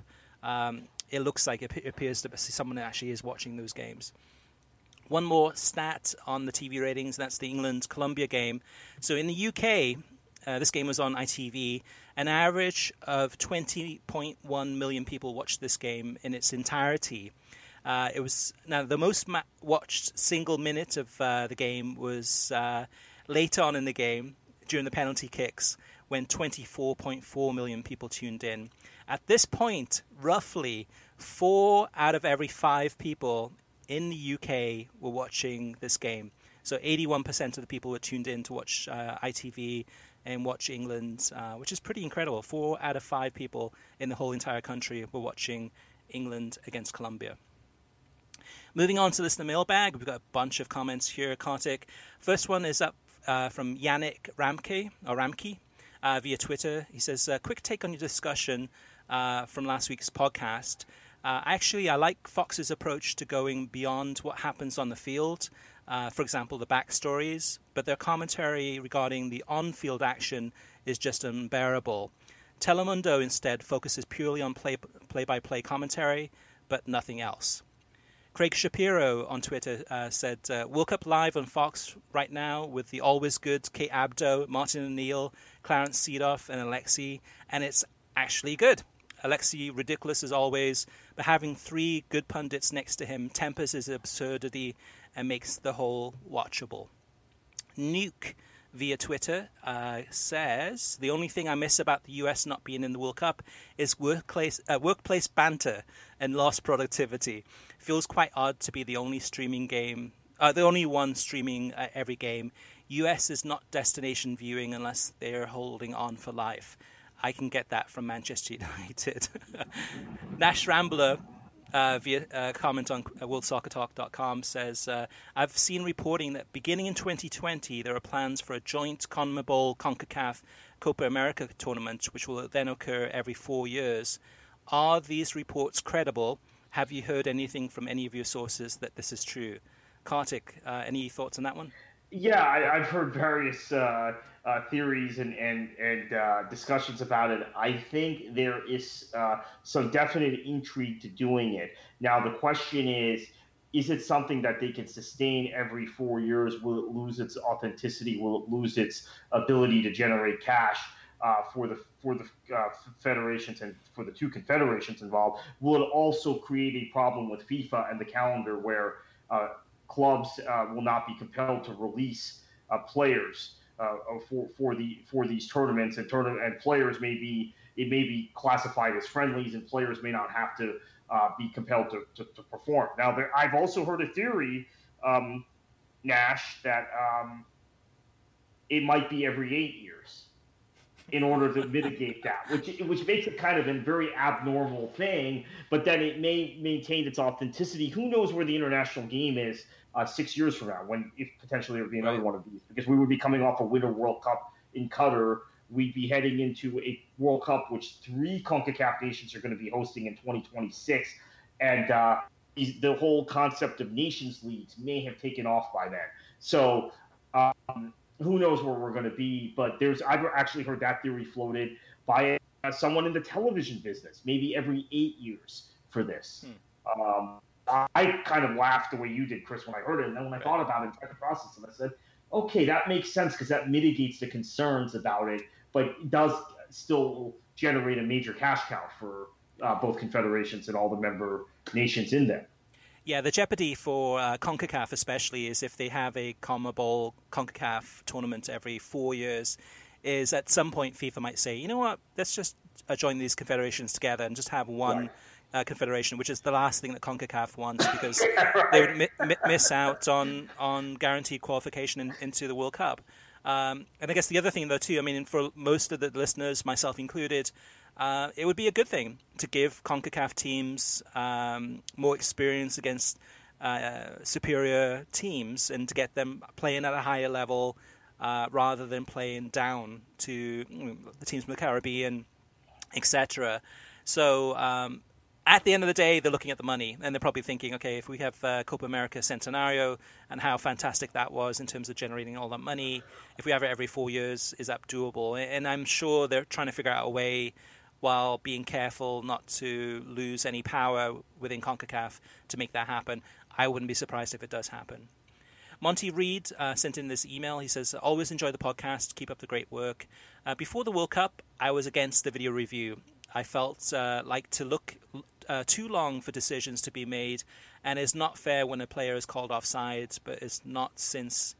it looks like it appears to be someone that actually is watching those games. One more stat on the TV ratings, and that's the England-Colombia game. So in the UK, this game was on ITV. An average of 20.1 million people watched this game in its entirety. It was the most watched single minute of the game was later on in the game during the penalty kicks, when 24.4 million people tuned in. At this point, roughly 4 out of every 5 people in the UK were watching this game. So 81% of the people were tuned in to watch ITV and watch England, which is pretty incredible. 4 out of 5 people in the whole entire country were watching England against Colombia. Moving on to listener mailbag, we've got a bunch of comments here, Kartik. First one is up from Yannick Ramke via Twitter. He says, quick take on your discussion from last week's podcast. Actually, I like Fox's approach to going beyond what happens on the field, for example, the backstories, but their commentary regarding the on-field action is just unbearable. Telemundo instead focuses purely on play-by-play commentary, but nothing else. Craig Shapiro on Twitter said, World Cup live on Fox right now with the always good Kate Abdo, Martin O'Neill, Clarence Seedorf, and Alexi, and it's actually good. Alexi ridiculous as always, but having 3 good pundits next to him tempers his absurdity and makes the whole watchable. Nuke via Twitter says, the only thing I miss about the US not being in the World Cup is workplace banter and lost productivity. Feels quite odd to be the only one streaming every game. US is not destination viewing unless they're holding on for life. I can get that from Manchester United. Nash Rambler, via comment on worldsoccertalk.com, says, I've seen reporting that beginning in 2020, there are plans for a joint CONMEBOL CONCACAF Copa America tournament, which will then occur every 4 years. Are these reports credible? Have you heard anything from any of your sources that this is true? Kartik, any thoughts on that one? Yeah, I've heard various theories and discussions about it. I think there is some definite intrigue to doing it. Now, the question is it something that they can sustain every 4 years? Will it lose its authenticity? Will it lose its ability to generate cash for the federations and for the 2 confederations involved? Will it also create a problem with FIFA and the calendar where clubs will not be compelled to release players for these tournaments, and players may be classified as friendlies, and players may not have to be compelled to perform. Now, I've also heard a theory, Nash, that it might be every 8 years in order to mitigate that, which makes it kind of a very abnormal thing, but then it may maintain its authenticity. Who knows where the international game is 6 years from now, if potentially there would be another one of these, because we would be coming off a Winter World Cup in Qatar. We'd be heading into a World Cup which 3 CONCACAF nations are going to be hosting in 2026, and the whole concept of nations leagues may have taken off by then. So who knows where we're going to be? But I've actually heard that theory floated by someone in the television business, maybe every 8 years for this. I kind of laughed the way you did, Chris, when I heard it. And then when I thought about it and tried to process it, I said, okay, that makes sense because that mitigates the concerns about it, but it does still generate a major cash cow for both confederations and all the member nations in them. Yeah, the jeopardy for CONCACAF especially is if they have a CONMEBOL CONCACAF tournament every 4 years, is at some point FIFA might say, you know what, let's just join these confederations together and just have one confederation, which is the last thing that CONCACAF wants, because they would miss out on guaranteed qualification into the World Cup. And I guess the other thing, though, too, I mean, for most of the listeners, myself included, it would be a good thing to give CONCACAF teams more experience against superior teams and to get them playing at a higher level rather than playing down to the teams from the Caribbean, etc. So at the end of the day, they're looking at the money and they're probably thinking, okay, if we have Copa America Centenario and how fantastic that was in terms of generating all that money, if we have it every 4 years, is that doable? And I'm sure they're trying to figure out a way while being careful not to lose any power within CONCACAF to make that happen. I wouldn't be surprised if it does happen. Monty Reed sent in this email. He says, always enjoy the podcast. Keep up the great work. Before the World Cup, I was against the video review. I felt like to look too long for decisions to be made, and it's not fair when a player is called offside, but it's not since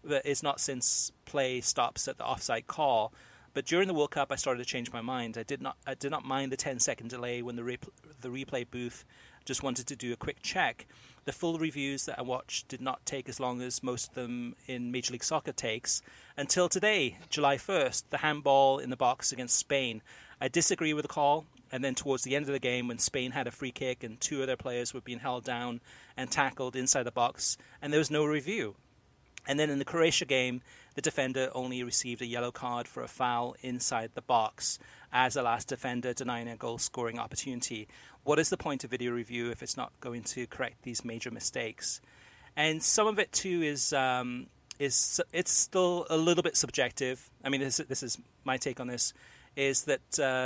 play stops at the offside call. But during the World Cup, I started to change my mind. I did not mind the 10-second delay when the replay booth just wanted to do a quick check. The full reviews that I watched did not take as long as most of them in Major League Soccer takes. Until today, July 1st, the handball in the box against Spain. I disagree with the call, and then towards the end of the game when Spain had a free kick and two of their players were being held down and tackled inside the box, and there was no review. And then in the Croatia game, the defender only received a yellow card for a foul inside the box as the last defender denying a goal-scoring opportunity. What is the point of video review if it's not going to correct these major mistakes? And some of it too is it's still a little bit subjective. I mean, this is my take on this. Is that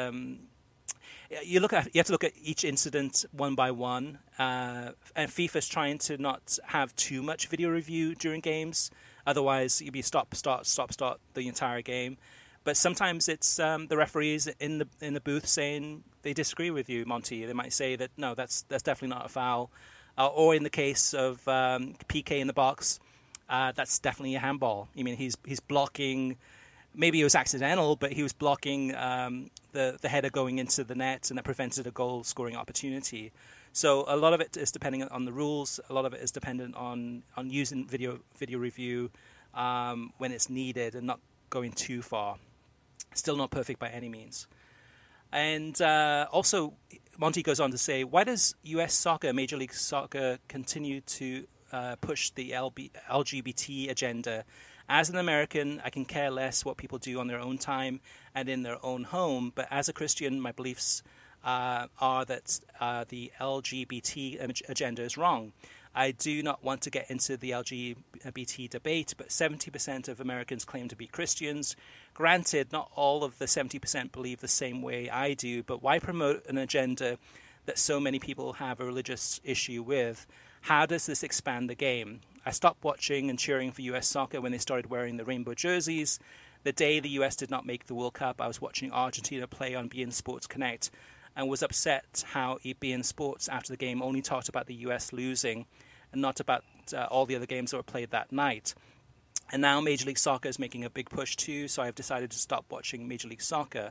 you have to look at each incident one by one, and FIFA's trying to not have too much video review during games. Otherwise, you'd be stop the entire game. But sometimes it's the referees in the booth saying they disagree with you, Monty. They might say that no, that's definitely not a foul, or in the case of PK in the box, that's definitely a handball. I mean, he's blocking. Maybe it was accidental, but he was blocking the header going into the net, and that prevented a goal-scoring opportunity. So a lot of it is depending on the rules. A lot of it is dependent on using video review when it's needed and not going too far. Still not perfect by any means. And also, Monty goes on to say, why does U.S. soccer, Major League Soccer, continue to push the LGBT agenda? As an American, I can care less what people do on their own time and in their own home. But as a Christian, my beliefs are that the LGBT agenda is wrong. I do not want to get into the LGBT debate, but 70% of Americans claim to be Christians. Granted, not all of the 70% believe the same way I do, but why promote an agenda that so many people have a religious issue with? How does this expand the game? I stopped watching and cheering for US soccer when they started wearing the rainbow jerseys. The day the US did not make the World Cup, I was watching Argentina play on beIN Sports Connect and was upset how beIN Sports after the game only talked about the US losing and not about all the other games that were played that night. And now Major League Soccer is making a big push too, so I've decided to stop watching Major League Soccer.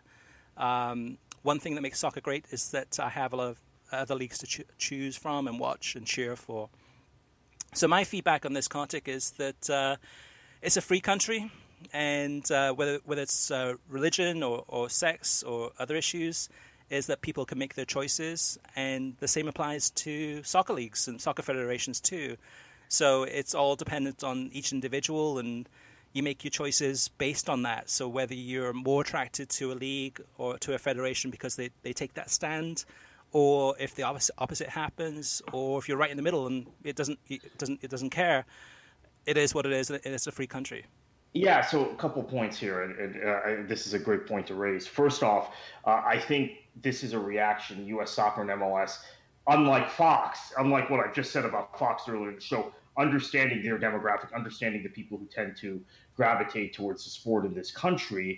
One thing that makes soccer great is that I have a lot of other leagues to choose from and watch and cheer for. So my feedback on this, Kartik, is that it's a free country, and whether it's religion or sex or other issues, is that people can make their choices, and the same applies to soccer leagues and soccer federations too. So it's all dependent on each individual, and you make your choices based on that. So whether you're more attracted to a league or to a federation because they take that stand, or if the opposite happens, or if you're right in the middle and it doesn't care, it is what it is, and it's a free country. Yeah, so a couple points here, and this is a great point to raise. First off, I think this is a reaction, U.S. Soccer and MLS, unlike Fox, unlike what I just said about Fox earlier in the show, understanding their demographic, understanding the people who tend to gravitate towards the sport in this country.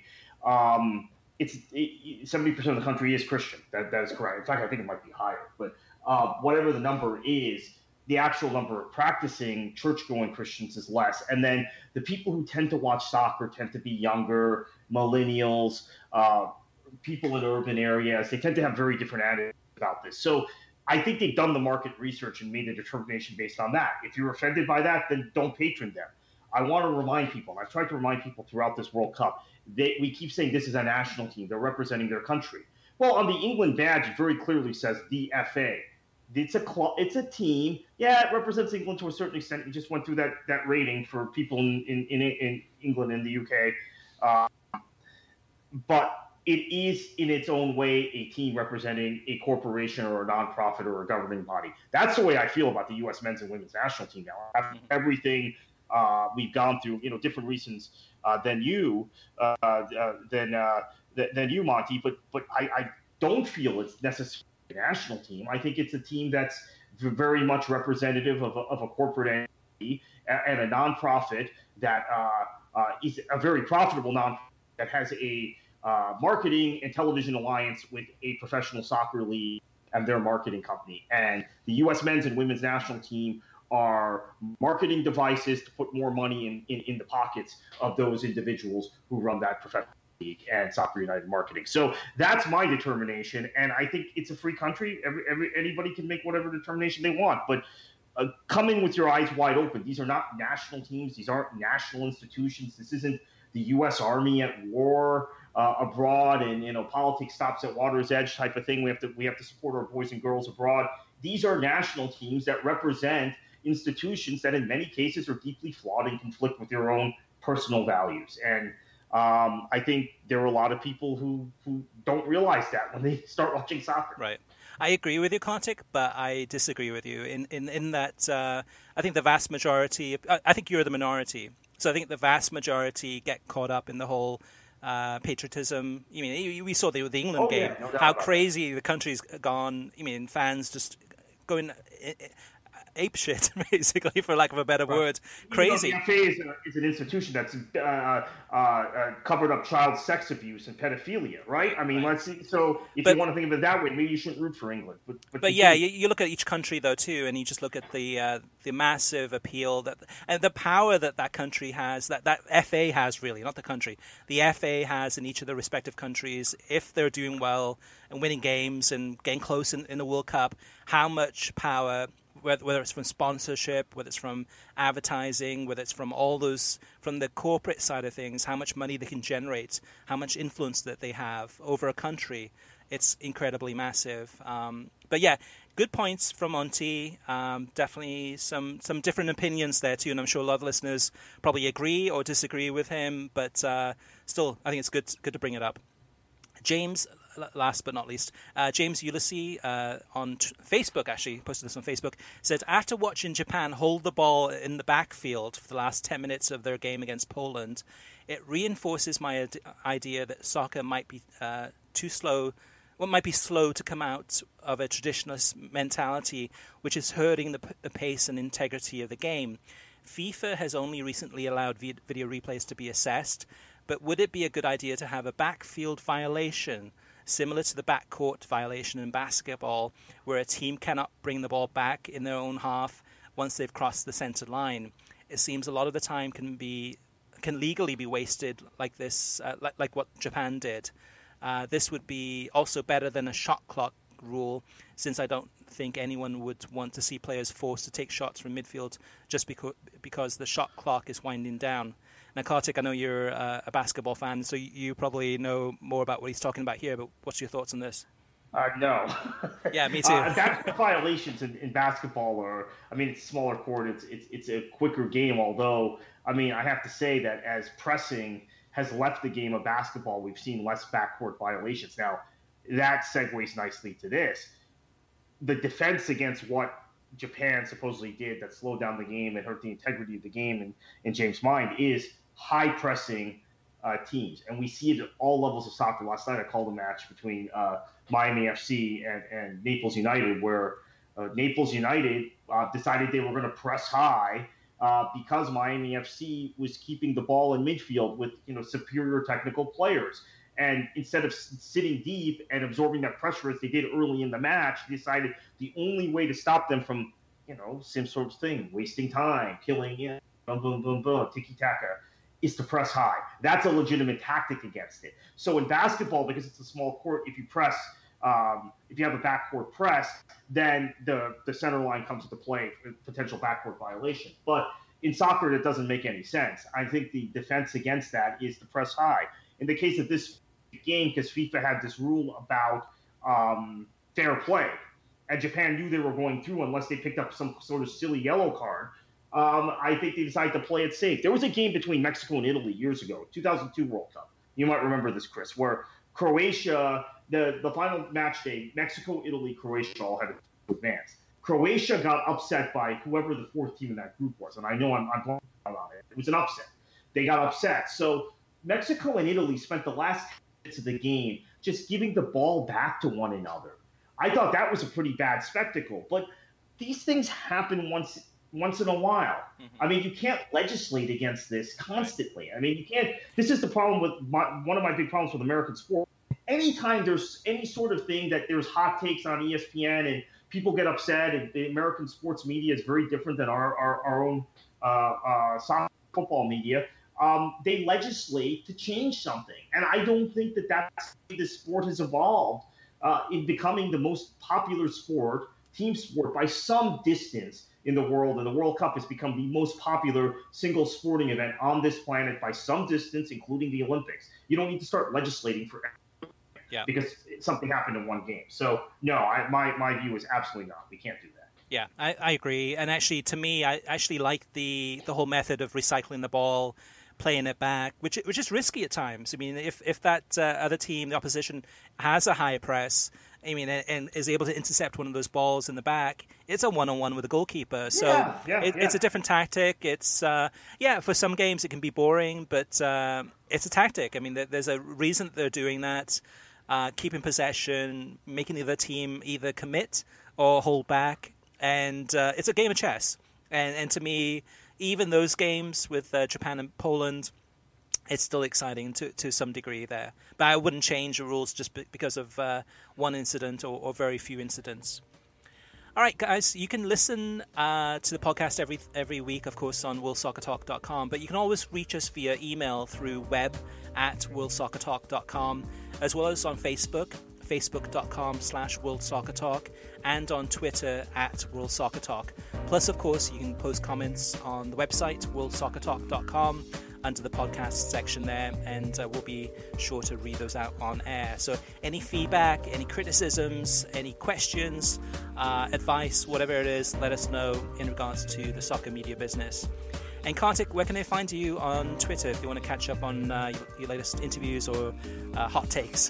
70% of the country is Christian. That is correct. In fact, I think it might be higher. But whatever the number is, the actual number of practicing church-going Christians is less. And then the people who tend to watch soccer tend to be younger, millennials, people in urban areas. They tend to have very different attitudes about this. So I think they've done the market research and made a determination based on that. If you're offended by that, then don't patron them. I want to remind people, and I've tried to remind people throughout this World Cup, we keep saying this is a national team. They're representing their country. Well, on the England badge, it very clearly says the FA. It's a team. Yeah, it represents England to a certain extent. We just went through that rating for people in England and the UK. But it is in its own way a team representing a corporation or a nonprofit or a governing body. That's the way I feel about the U.S. men's and women's national team now. After everything we've gone through, different reasons than you, Monty. But I don't feel it's necessarily a national team. I think it's a team that's very much representative of a corporate entity and a nonprofit that is a very profitable nonprofit that has a marketing and television alliance with a professional soccer league and their marketing company. And the U.S. men's and women's national team are marketing devices to put more money in the pockets of those individuals who run that professional league and Soccer United marketing. So that's my determination. And I think it's a free country. Anybody can make whatever determination they want. But come in with your eyes wide open. These are not national teams. These aren't national institutions. This isn't the U.S. Army at war abroad, and politics stops at water's edge type of thing. We have to support our boys and girls abroad. These are national teams that represent institutions that, in many cases, are deeply flawed and conflict with their own personal values. And I think there are a lot of people who don't realize that when they start watching soccer. Right. I agree with you, Kartik, but I disagree with you in that I think the vast majority, I think you're the minority. So I think the vast majority get caught up in the whole patriotism. I mean, we saw the England game, how crazy the country's gone. I mean, fans just going ape shit, basically, for lack of a better word. Crazy. The FA is an institution that's covered up child sex abuse and pedophilia, right? I mean, let's see. So if you want to think of it that way, maybe you shouldn't root for England. But yeah, you look at each country though too, and you just look at the massive appeal and the power that country has, that FA has, really, not the country. The FA has in each of the respective countries, if they're doing well and winning games and getting close in the World Cup, how much power, whether it's from sponsorship, whether it's from advertising, whether it's from all those, from the corporate side of things, how much money they can generate, how much influence that they have over a country. It's incredibly massive. But yeah, good points from Monty. Definitely some different opinions there too, and I'm sure a lot of listeners probably agree or disagree with him, but still, I think it's good to bring it up. James, last but not least, James Ulysses on Facebook, actually posted this on Facebook, said, after watching Japan hold the ball in the backfield for the last 10 minutes of their game against Poland, it reinforces my idea that soccer might be too slow. What might be slow to come out of a traditionalist mentality, which is hurting the pace and integrity of the game. FIFA has only recently allowed video replays to be assessed, but would it be a good idea to have a backfield violation similar to the backcourt violation in basketball, where a team cannot bring the ball back in their own half once they've crossed the center line? It seems a lot of the time can legally be wasted like this, like what Japan did. This would be also better than a shot clock rule, since I don't think anyone would want to see players forced to take shots from midfield just because the shot clock is winding down. Now, Kartik, I know you're a basketball fan, so you probably know more about what he's talking about here, but what's your thoughts on this? No. Yeah, me too. That's violations in basketball it's a smaller court. It's a quicker game, although, I have to say that as pressing has left the game of basketball, we've seen less backcourt violations. Now, that segues nicely to this. The defense against what Japan supposedly did that slowed down the game and hurt the integrity of the game in James' mind is high pressing teams. And we see it at all levels of soccer. Last night I called a match between Miami FC and Naples United, where Naples United decided they were going to press high because Miami FC was keeping the ball in midfield with superior technical players. And instead of sitting deep and absorbing that pressure as they did early in the match, they decided the only way to stop them from, same sort of thing, wasting time, killing, boom, boom, boom, boom, tiki-taka, is to press high. That's a legitimate tactic against it. So in basketball, because it's a small court, if you press, if you have a backcourt press, then the center line comes into play for potential backcourt violation. But in soccer, it doesn't make any sense. I think the defense against that is to press high. In the case of this game because FIFA had this rule about fair play, and Japan knew they were going through unless they picked up some sort of silly yellow card. I think they decided to play it safe. There was a game between Mexico and Italy years ago, 2002 World Cup. You might remember this, Chris, where Croatia, the final match day, Mexico, Italy, Croatia all had to advance. Croatia got upset by whoever the fourth team in that group was, and I know I'm blanking on it. It was an upset. They got upset. So Mexico and Italy spent the last 10 minutes of the game just giving the ball back to one another. I thought that was a pretty bad spectacle, but these things happen once in a while. Mm-hmm. I mean, you can't legislate against this constantly. I mean, you can't. This is the problem with one of my big problems with American sport. Anytime there's any sort of thing that there's hot takes on ESPN and people get upset, and the American sports media is very different than our own soccer football media, they legislate to change something. And I don't think that that's the way the sport has evolved in becoming the most popular sport, team sport, by some distance in the world. And the World Cup has become the most popular single sporting event on this planet by some distance, including the Olympics. You don't need to start legislating for because something happened in one game. So, no, my view is absolutely not. We can't do that. Yeah, I agree. And actually, to me, I actually like the whole method of recycling the ball, playing it back, which is risky at times. I mean, if that other team, the opposition, has a high press, I mean, and is able to intercept one of those balls in the back, it's a one-on-one with the goalkeeper. So it's a different tactic. It's for some games it can be boring, but it's a tactic. I mean, there's a reason that they're doing that. Keeping possession, making the other team either commit or hold back, and it's a game of chess. And to me, even those games with Japan and Poland, it's still exciting to some degree there. But I wouldn't change the rules just because of one incident or very few incidents. All right, guys, you can listen to the podcast every week, of course, on worldsoccertalk.com, but you can always reach us via email through web@worldsoccertalk.com, as well as on Facebook, facebook.com/worldsoccertalk, and on Twitter @worldsoccertalk. Plus, of course, you can post comments on the website, worldsoccertalk.com, under the podcast section there, and we'll be sure to read those out on air. So any feedback, any criticisms, any questions, advice, whatever it is, let us know in regards to the soccer media business. And Kartik, where can they find you on Twitter if you want to catch up on your latest interviews or hot takes?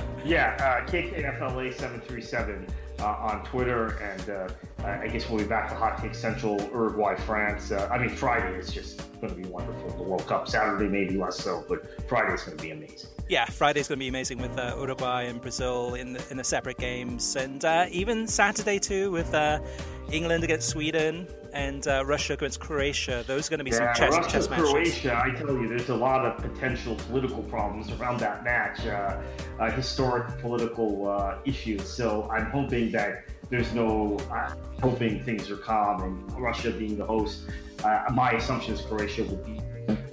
KKFLA737 on Twitter, and I guess we'll be back to Hot Take Central, Uruguay, France. Friday is just going to be wonderful, the World Cup. Saturday maybe less so, but Friday is going to be amazing. Yeah, Friday's going to be amazing with Uruguay and Brazil in the separate games, and even Saturday too with England against Sweden and Russia against Croatia. Those are going to be some chess matches. Croatia, I tell you, there's a lot of potential political problems around that match, historic political issues. So I'm hoping that hoping things are calm, and Russia being the host, my assumption is Croatia will be.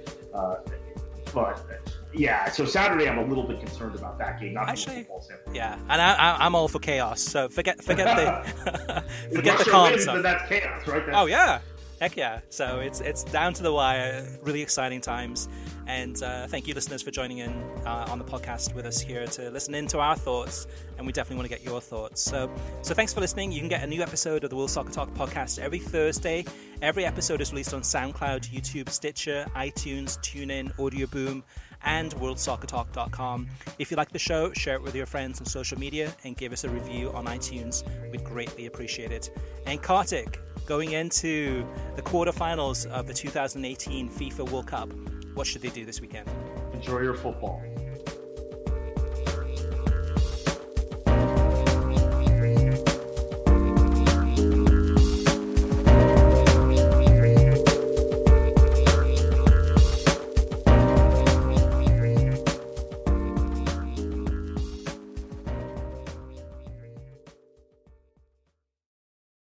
So Saturday I'm a little bit concerned about that game. Actually, and I'm all for chaos. So forget the calm stuff. That's chaos, right? Oh yeah, heck yeah. So it's down to the wire. Really exciting times. And thank you, listeners, for joining in on the podcast with us here to listen in to our thoughts. And we definitely want to get your thoughts. So thanks for listening. You can get a new episode of the World Soccer Talk podcast every Thursday. Every episode is released on SoundCloud, YouTube, Stitcher, iTunes, TuneIn, Audio Boom, and worldsoccertalk.com. If you like the show, share it with your friends on social media and give us a review on iTunes. We'd greatly appreciate it. And Kartik, going into the quarterfinals of the 2018 FIFA World Cup, what should they do this weekend? Enjoy your football.